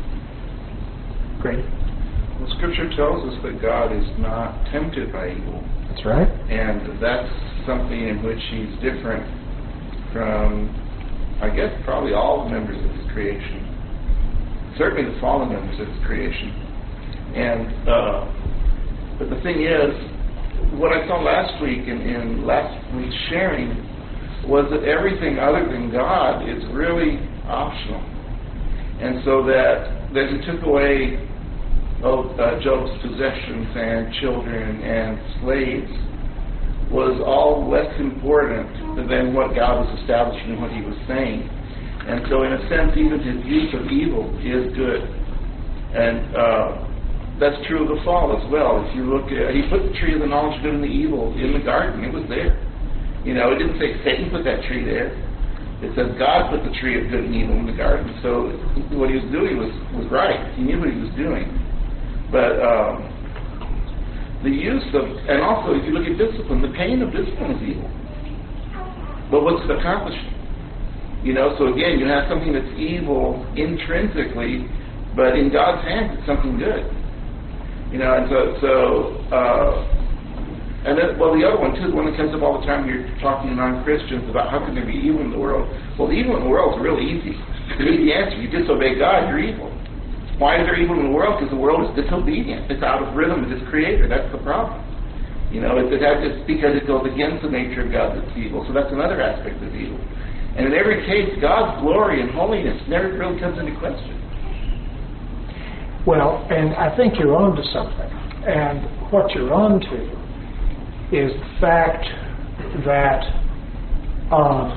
Great. Well, Scripture tells us that God is not tempted by evil. That's right. And that's something in which he's different from, I guess, probably all the members of his creation. Certainly the fallen members of his creation. And, uh, but the thing is, what I saw last week in, in last week's sharing was that everything other than God is really optional. And so that, that he took away oh, uh, Job's possessions and children and slaves was all less important than what God was establishing and what he was saying. And so in a sense, even his use of evil is good. And uh, that's true of the fall as well. If you look at, he put the tree of the knowledge of good and the evil in the garden. It was there. You know, it didn't say Satan put that tree there. It says God put the tree of good and evil in the garden. So what he was doing was, was right. He knew what he was doing. But um, the use of, and also if you look at discipline, the pain of discipline is evil. But what's it accomplishing? You know, so again, you have something that's evil intrinsically, but in God's hands, it's something good. You know, and so, so uh, and then, well, the other one, too, the one that comes up all the time, you're talking to non-Christians about how can there be evil in the world. Well, the evil in the world is really easy. It's an easy answer. You disobey God, you're evil. Why is there evil in the world? Because the world is disobedient. It's out of rhythm with its creator. That's the problem. You know, it, it has, it's because it goes against the nature of God that's evil. So that's another aspect of evil. And in every case, God's glory and holiness never really comes into question. Well, and I think you're on to something. And what you're on to is the fact that um,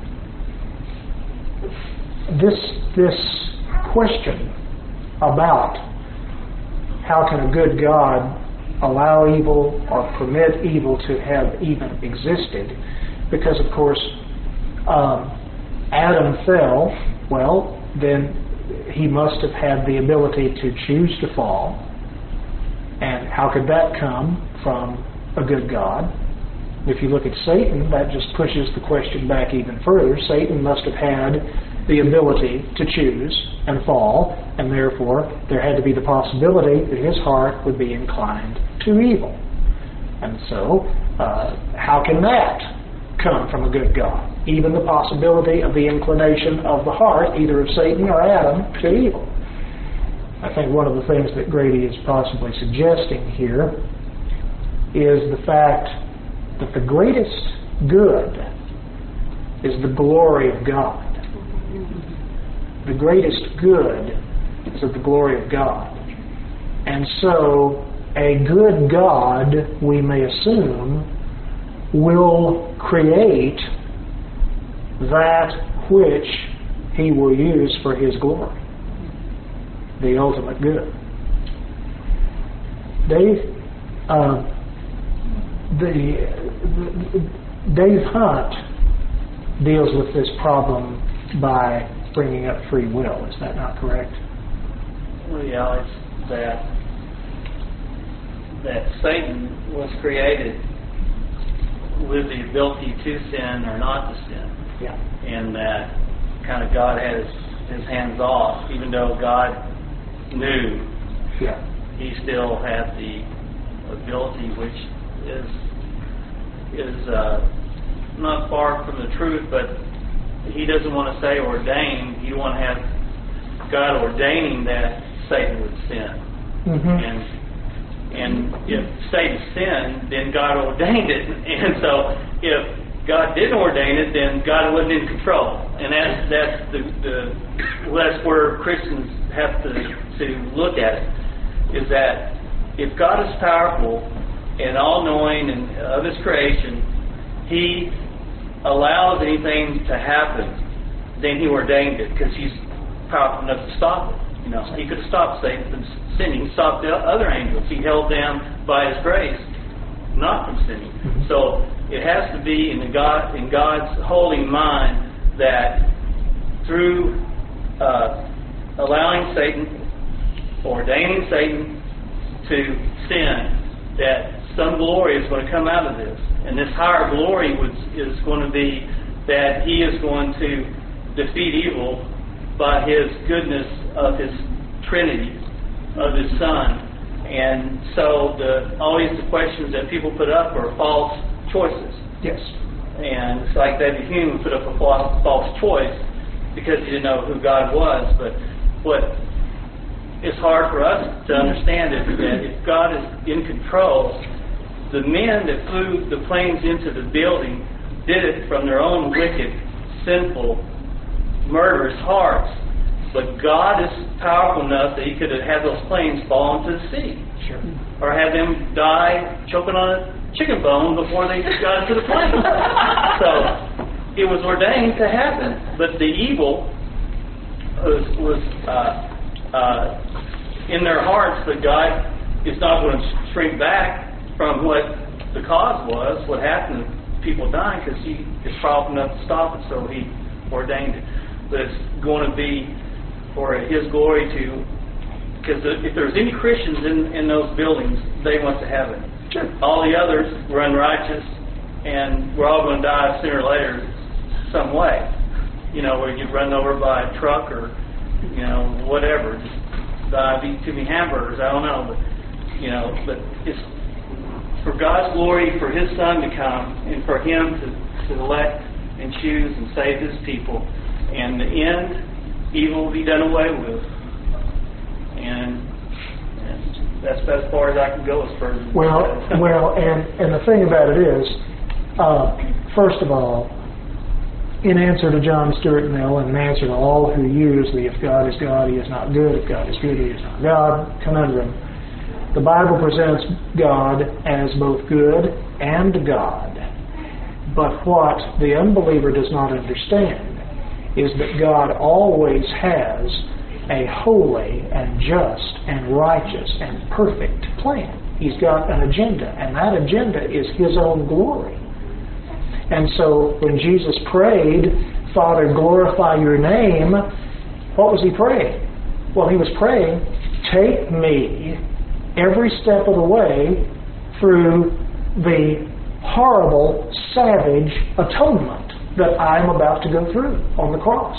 this this question about how can a good God allow evil or permit evil to have even existed, because of course um, Adam fell, well then he must have had the ability to choose to fall, and how could that come from a good God? If you look at Satan, that just pushes the question back even further. Satan must have had the ability to choose and fall, and therefore there had to be the possibility that his heart would be inclined to evil. And so, uh, how can that come from a good God? Even the possibility of the inclination of the heart, either of Satan or Adam, to evil. I think one of the things that Grady is possibly suggesting here is the fact that the greatest good is the glory of God. The greatest good is of the glory of God. And so, a good God, we may assume, will create that which he will use for his glory. The ultimate good. Dave, uh, the, the Dave Hunt deals with this problem by bringing up free will. Is that not correct? Well, yeah, it's that that Satan was created with the ability to sin or not to sin. Yeah. And that kind of God has his hands off, even though God knew. Yeah. He still had the ability, which is is uh, not far from the truth, but he doesn't want to say ordained. You want to have God ordaining that Satan would sin. Mm-hmm. And and if Satan sinned, then God ordained it. And so if God didn't ordain it, then God wasn't in control. And that's that's the, the well, that's where Christians have to to look at it. Is that if God is powerful and all-knowing and of His creation, He allows anything to happen, then He ordained it because He's powerful enough to stop it. You know, He could have stopped Satan from sinning, stopped the other angels. He held them by His grace, not from sinning. So it has to be in the God in God's holy mind that through uh, allowing Satan, ordaining Satan to sin, that some glory is going to come out of this. And this higher glory was, is going to be that He is going to defeat evil by His goodness of His Trinity, of His Son. And so the always the questions that people put up are false choices. Yes. And it's like David Hume put up a false, false choice because he didn't know who God was. But what is hard for us to understand is that if God is in control, the men that flew the planes into the building did it from their own wicked, sinful, murderous hearts. But God is powerful enough that He could have had those planes fall into the sea. Sure. Or have them die choking on a chicken bone before they got into the plane. So it was ordained to happen. But the evil was, was uh, uh, in their hearts, but God is not going to shrink back from what the cause was, what happened to people dying, because He is powerful enough to stop it, so He ordained it. But it's going to be for His glory to, because if there's any Christians in, in those buildings, they went to heaven. Sure. All the others were unrighteous, and we're all going to die sooner or later some way. You know, where you get run over by a truck or, you know, whatever. Just die, eat too many hamburgers, I don't know. But, you know, but it's for God's glory, for His Son to come, and for Him to, to elect and choose and save His people. And the end, evil will be done away with. And, and that's about as far as I can go as far as... Well, well, and, and the thing about it is, uh, first of all, in answer to John Stuart Mill, and in answer to all who use the if God is God, He is not good, if God is good, He is not God conundrum, the Bible presents God as both good and God. But what the unbeliever does not understand is that God always has a holy and just and righteous and perfect plan. He's got an agenda, and that agenda is His own glory. And so when Jesus prayed, Father, glorify Your name, what was He praying? Well, He was praying, take me every step of the way through the horrible, savage atonement that I'm about to go through on the cross.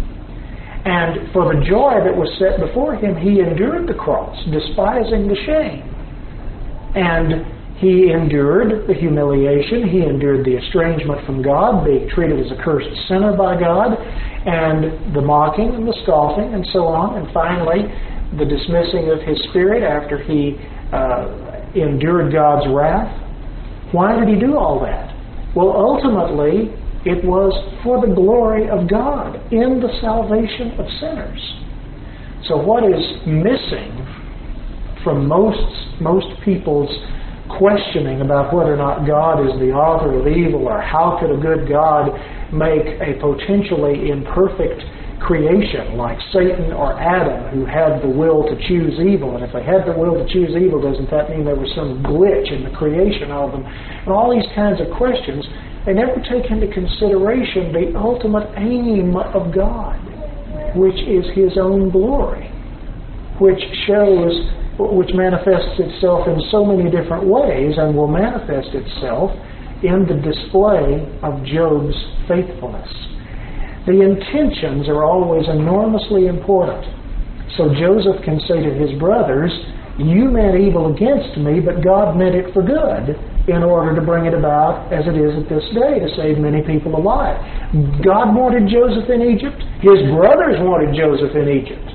And for the joy that was set before Him, He endured the cross, despising the shame. And He endured the humiliation, He endured the estrangement from God, being treated as a cursed sinner by God, and the mocking and the scoffing and so on, and finally the dismissing of His Spirit after He uh, endured God's wrath. Why did He do all that? Well, ultimately, it was for the glory of God in the salvation of sinners. So what is missing from most most people's questioning about whether or not God is the author of evil, or how could a good God make a potentially imperfect creation like Satan or Adam, who had the will to choose evil? And if they had the will to choose evil, doesn't that mean there was some glitch in the creation of them? And all these kinds of questions, they never take into consideration the ultimate aim of God, which is His own glory, which shows, which manifests itself in so many different ways and will manifest itself in the display of Job's faithfulness. The intentions are always enormously important. So Joseph can say to his brothers, you meant evil against me, but God meant it for good in order to bring it about as it is at this day, to save many people alive. God wanted Joseph in Egypt. His brothers wanted Joseph in Egypt.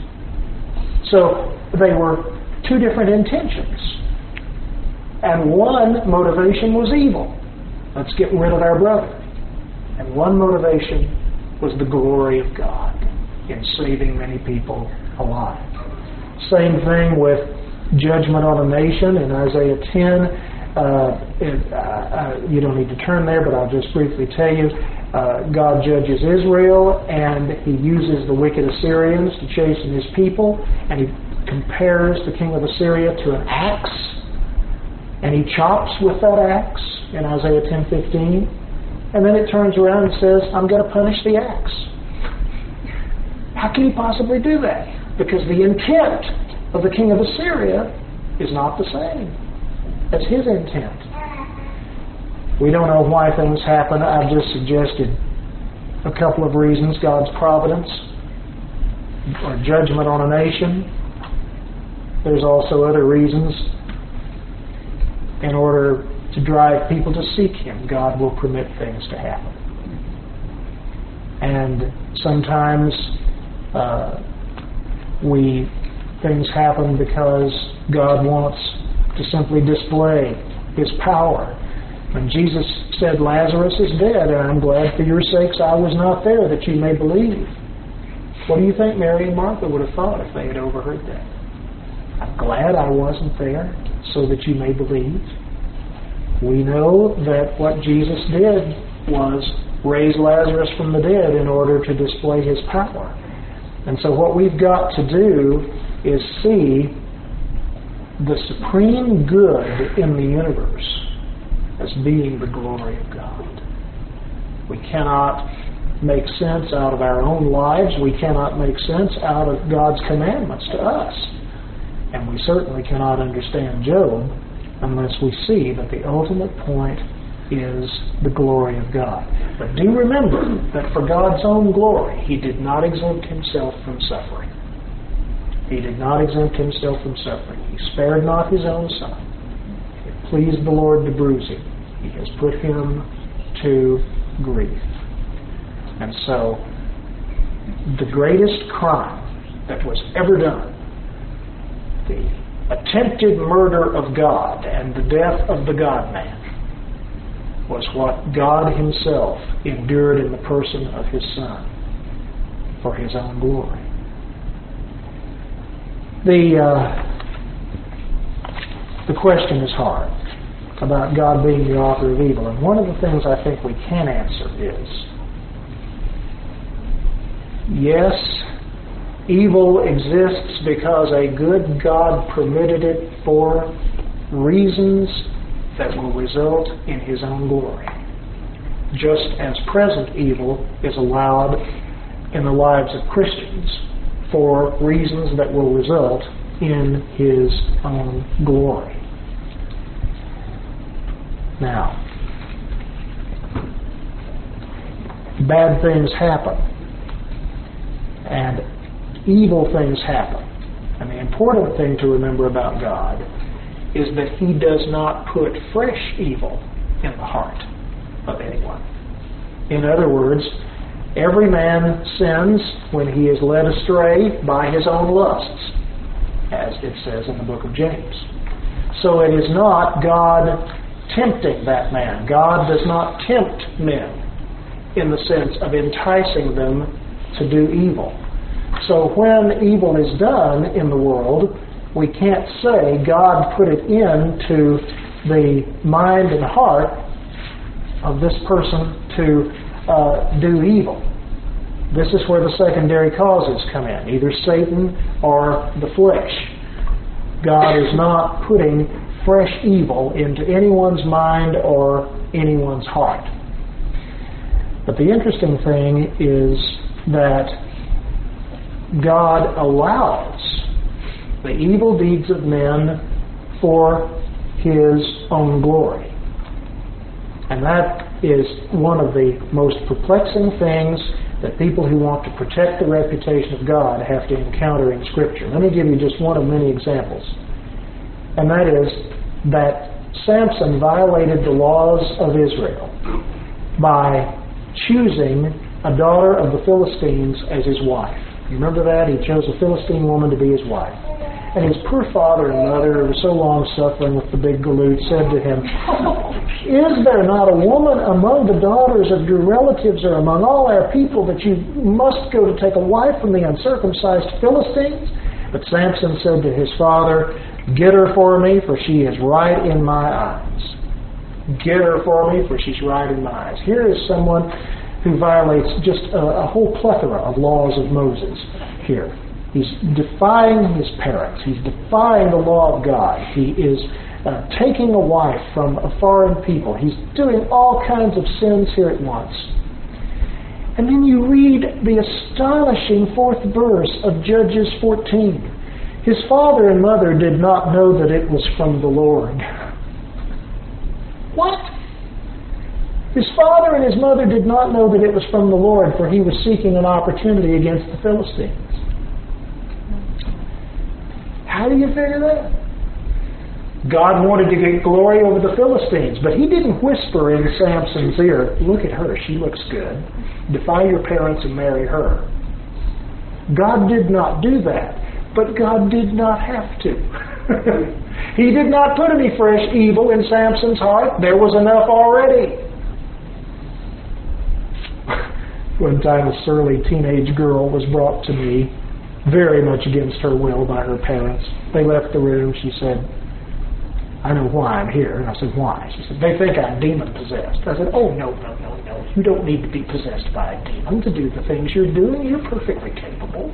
So they were two different intentions. And one motivation was evil. Let's get rid of our brother. And one motivation was the glory of God in saving many people alive. Same thing with judgment on a nation in Isaiah ten. Uh, it, uh, uh, you don't need to turn there, but I'll just briefly tell you. Uh, God judges Israel, and He uses the wicked Assyrians to chasten His people, and He compares the king of Assyria to an axe, and He chops with that axe in Isaiah ten fifteen, and then it turns around and says, I'm going to punish the axe. How can He possibly do that? Because the intent of the king of Assyria is not the same as His intent. We don't know why things happen. I've just suggested a couple of reasons. God's providence, or judgment on a nation. There's also other reasons. In order to drive people to seek Him, God will permit things to happen. And sometimes uh, we things happen because God wants to simply display His power. When Jesus said, Lazarus is dead, and I'm glad for your sakes I was not there, that you may believe. What do you think Mary and Martha would have thought if they had overheard that? I'm glad I wasn't there, so that you may believe. We know that what Jesus did was raise Lazarus from the dead in order to display His power. And so what we've got to do is see the supreme good in the universe as being the glory of God. We cannot make sense out of our own lives. We cannot make sense out of God's commandments to us. And we certainly cannot understand Job unless we see that the ultimate point is the glory of God. But do remember that for God's own glory, He did not exempt Himself from suffering. He did not exempt Himself from suffering. He spared not His own Son. It pleased the Lord to bruise Him. He has put Him to grief. And so, the greatest crime that was ever done, the attempted murder of God and the death of the God-man, was what God Himself endured in the person of His Son for His own glory. The uh, the question is hard about God being the author of evil, and one of the things I think we can answer is, yes, evil exists because a good God permitted it for reasons that will result in His own glory. Just as present evil is allowed in the lives of Christians for reasons that will result in His own glory. Now, bad things happen, and evil things happen. And the important thing to remember about God is that He does not put fresh evil in the heart of anyone. In other words, every man sins when he is led astray by his own lusts, as it says in the book of James. So it is not God tempting that man. God does not tempt men in the sense of enticing them to do evil. So when evil is done in the world, we can't say God put it into the mind and heart of this person to uh, do evil. This is where the secondary causes come in, either Satan or the flesh. God is not putting fresh evil into anyone's mind or anyone's heart. But the interesting thing is that God allows the evil deeds of men for His own glory. And that is one of the most perplexing things that people who want to protect the reputation of God have to encounter in Scripture. Let me give you just one of many examples. And that is that Samson violated the laws of Israel by choosing a daughter of the Philistines as his wife. You remember that? He chose a Philistine woman to be his wife. And his poor father and mother, who were so long suffering with the big galoot, said to him, "Is there not a woman among the daughters of your relatives or among all our people that you must go to take a wife from the uncircumcised Philistines?" But Samson said to his father, "Get her for me, for she is right in my eyes. Get her for me, for she's right in my eyes." Here is someone who violates just a, a whole plethora of laws of Moses here. He's defying his parents. He's defying the law of God. He is uh, taking a wife from a foreign people. He's doing all kinds of sins here at once. And then you read the astonishing fourth verse of Judges fourteen. His father and mother did not know that it was from the Lord. What? His father and his mother did not know that it was from the Lord, for he was seeking an opportunity against the Philistines. How do you figure that? God wanted to get glory over the Philistines, but he didn't whisper in Samson's ear, "Look at her, she looks good. Defy your parents and marry her." God did not do that, but God did not have to. He did not put any fresh evil in Samson's heart. There was enough already. One time a surly teenage girl was brought to me, very much against her will, by her parents. They left the room. She said, "I know why I'm here." And I said, "Why?" She said, "They think I'm demon-possessed." I said, "Oh, no, no, no, no. You don't need to be possessed by a demon to do the things you're doing. You're perfectly capable."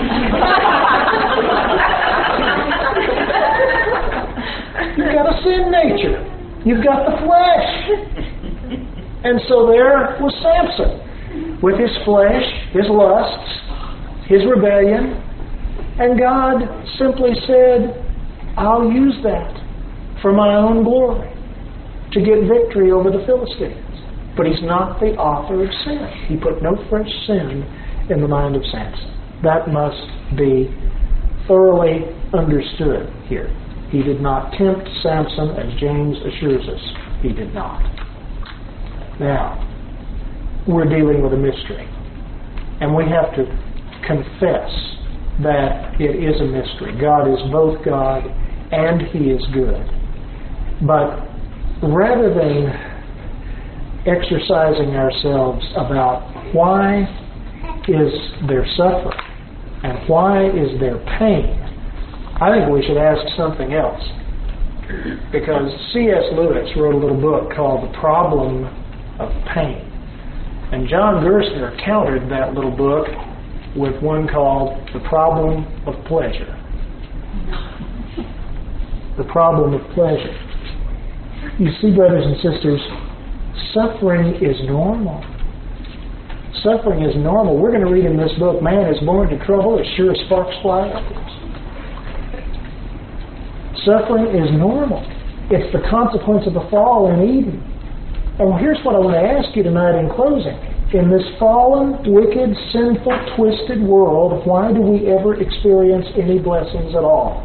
You've got a sin nature. You've got the flesh. And so there was Samson, with his flesh, his lusts, his rebellion, and God simply said, "I'll use that for my own glory, to get victory over the Philistines." But he's not the author of sin. He put no fresh sin in the mind of Samson. That must be thoroughly understood here. He did not tempt Samson, as James assures us he did not. Now, we're dealing with a mystery. And we have to confess that it is a mystery. God is both God and He is good. But rather than exercising ourselves about why is there suffering and why is there pain, I think we should ask something else. Because C S Lewis wrote a little book called The Problem of Pain. And John Gerstner countered that little book with one called The Problem of Pleasure. The Problem of Pleasure. You see, brothers and sisters, suffering is normal. Suffering is normal. We're going to read in this book, man is born to trouble as sure as sparks fly upwards. Suffering is normal. It's the consequence of the fall in Eden. And here's what I want to ask you tonight in closing. In this fallen, wicked, sinful, twisted world, why do we ever experience any blessings at all?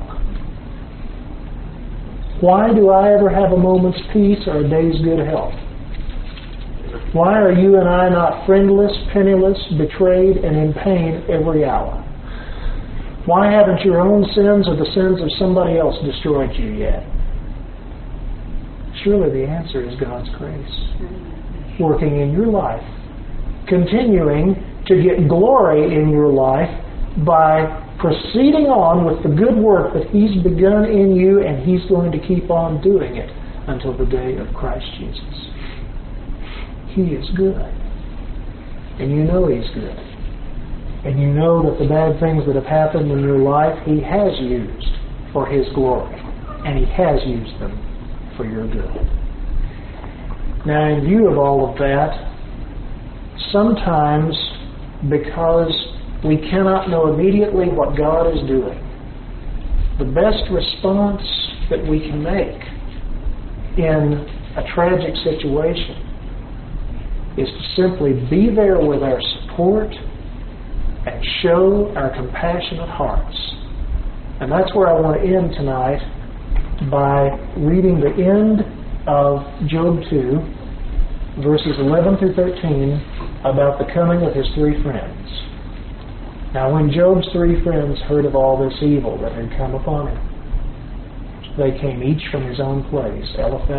Why do I ever have a moment's peace or a day's good health? Why are you and I not friendless, penniless, betrayed, and in pain every hour? Why haven't your own sins or the sins of somebody else destroyed you yet? Surely the answer is God's grace working in your life, continuing to get glory in your life by proceeding on with the good work that He's begun in you, and He's going to keep on doing it until the day of Christ Jesus. He is good. And you know He's good. And you know that the bad things that have happened in your life, He has used for His glory. And He has used them for your good. Now, in view of all of that, sometimes because we cannot know immediately what God is doing, the best response that we can make in a tragic situation is to simply be there with our support and show our compassionate hearts. And that's where I want to end tonight, by reading the end of Job two, verses eleven through thirteen, about the coming of his three friends. Now when Job's three friends heard of all this evil that had come upon him, they came each from his own place. Eliphaz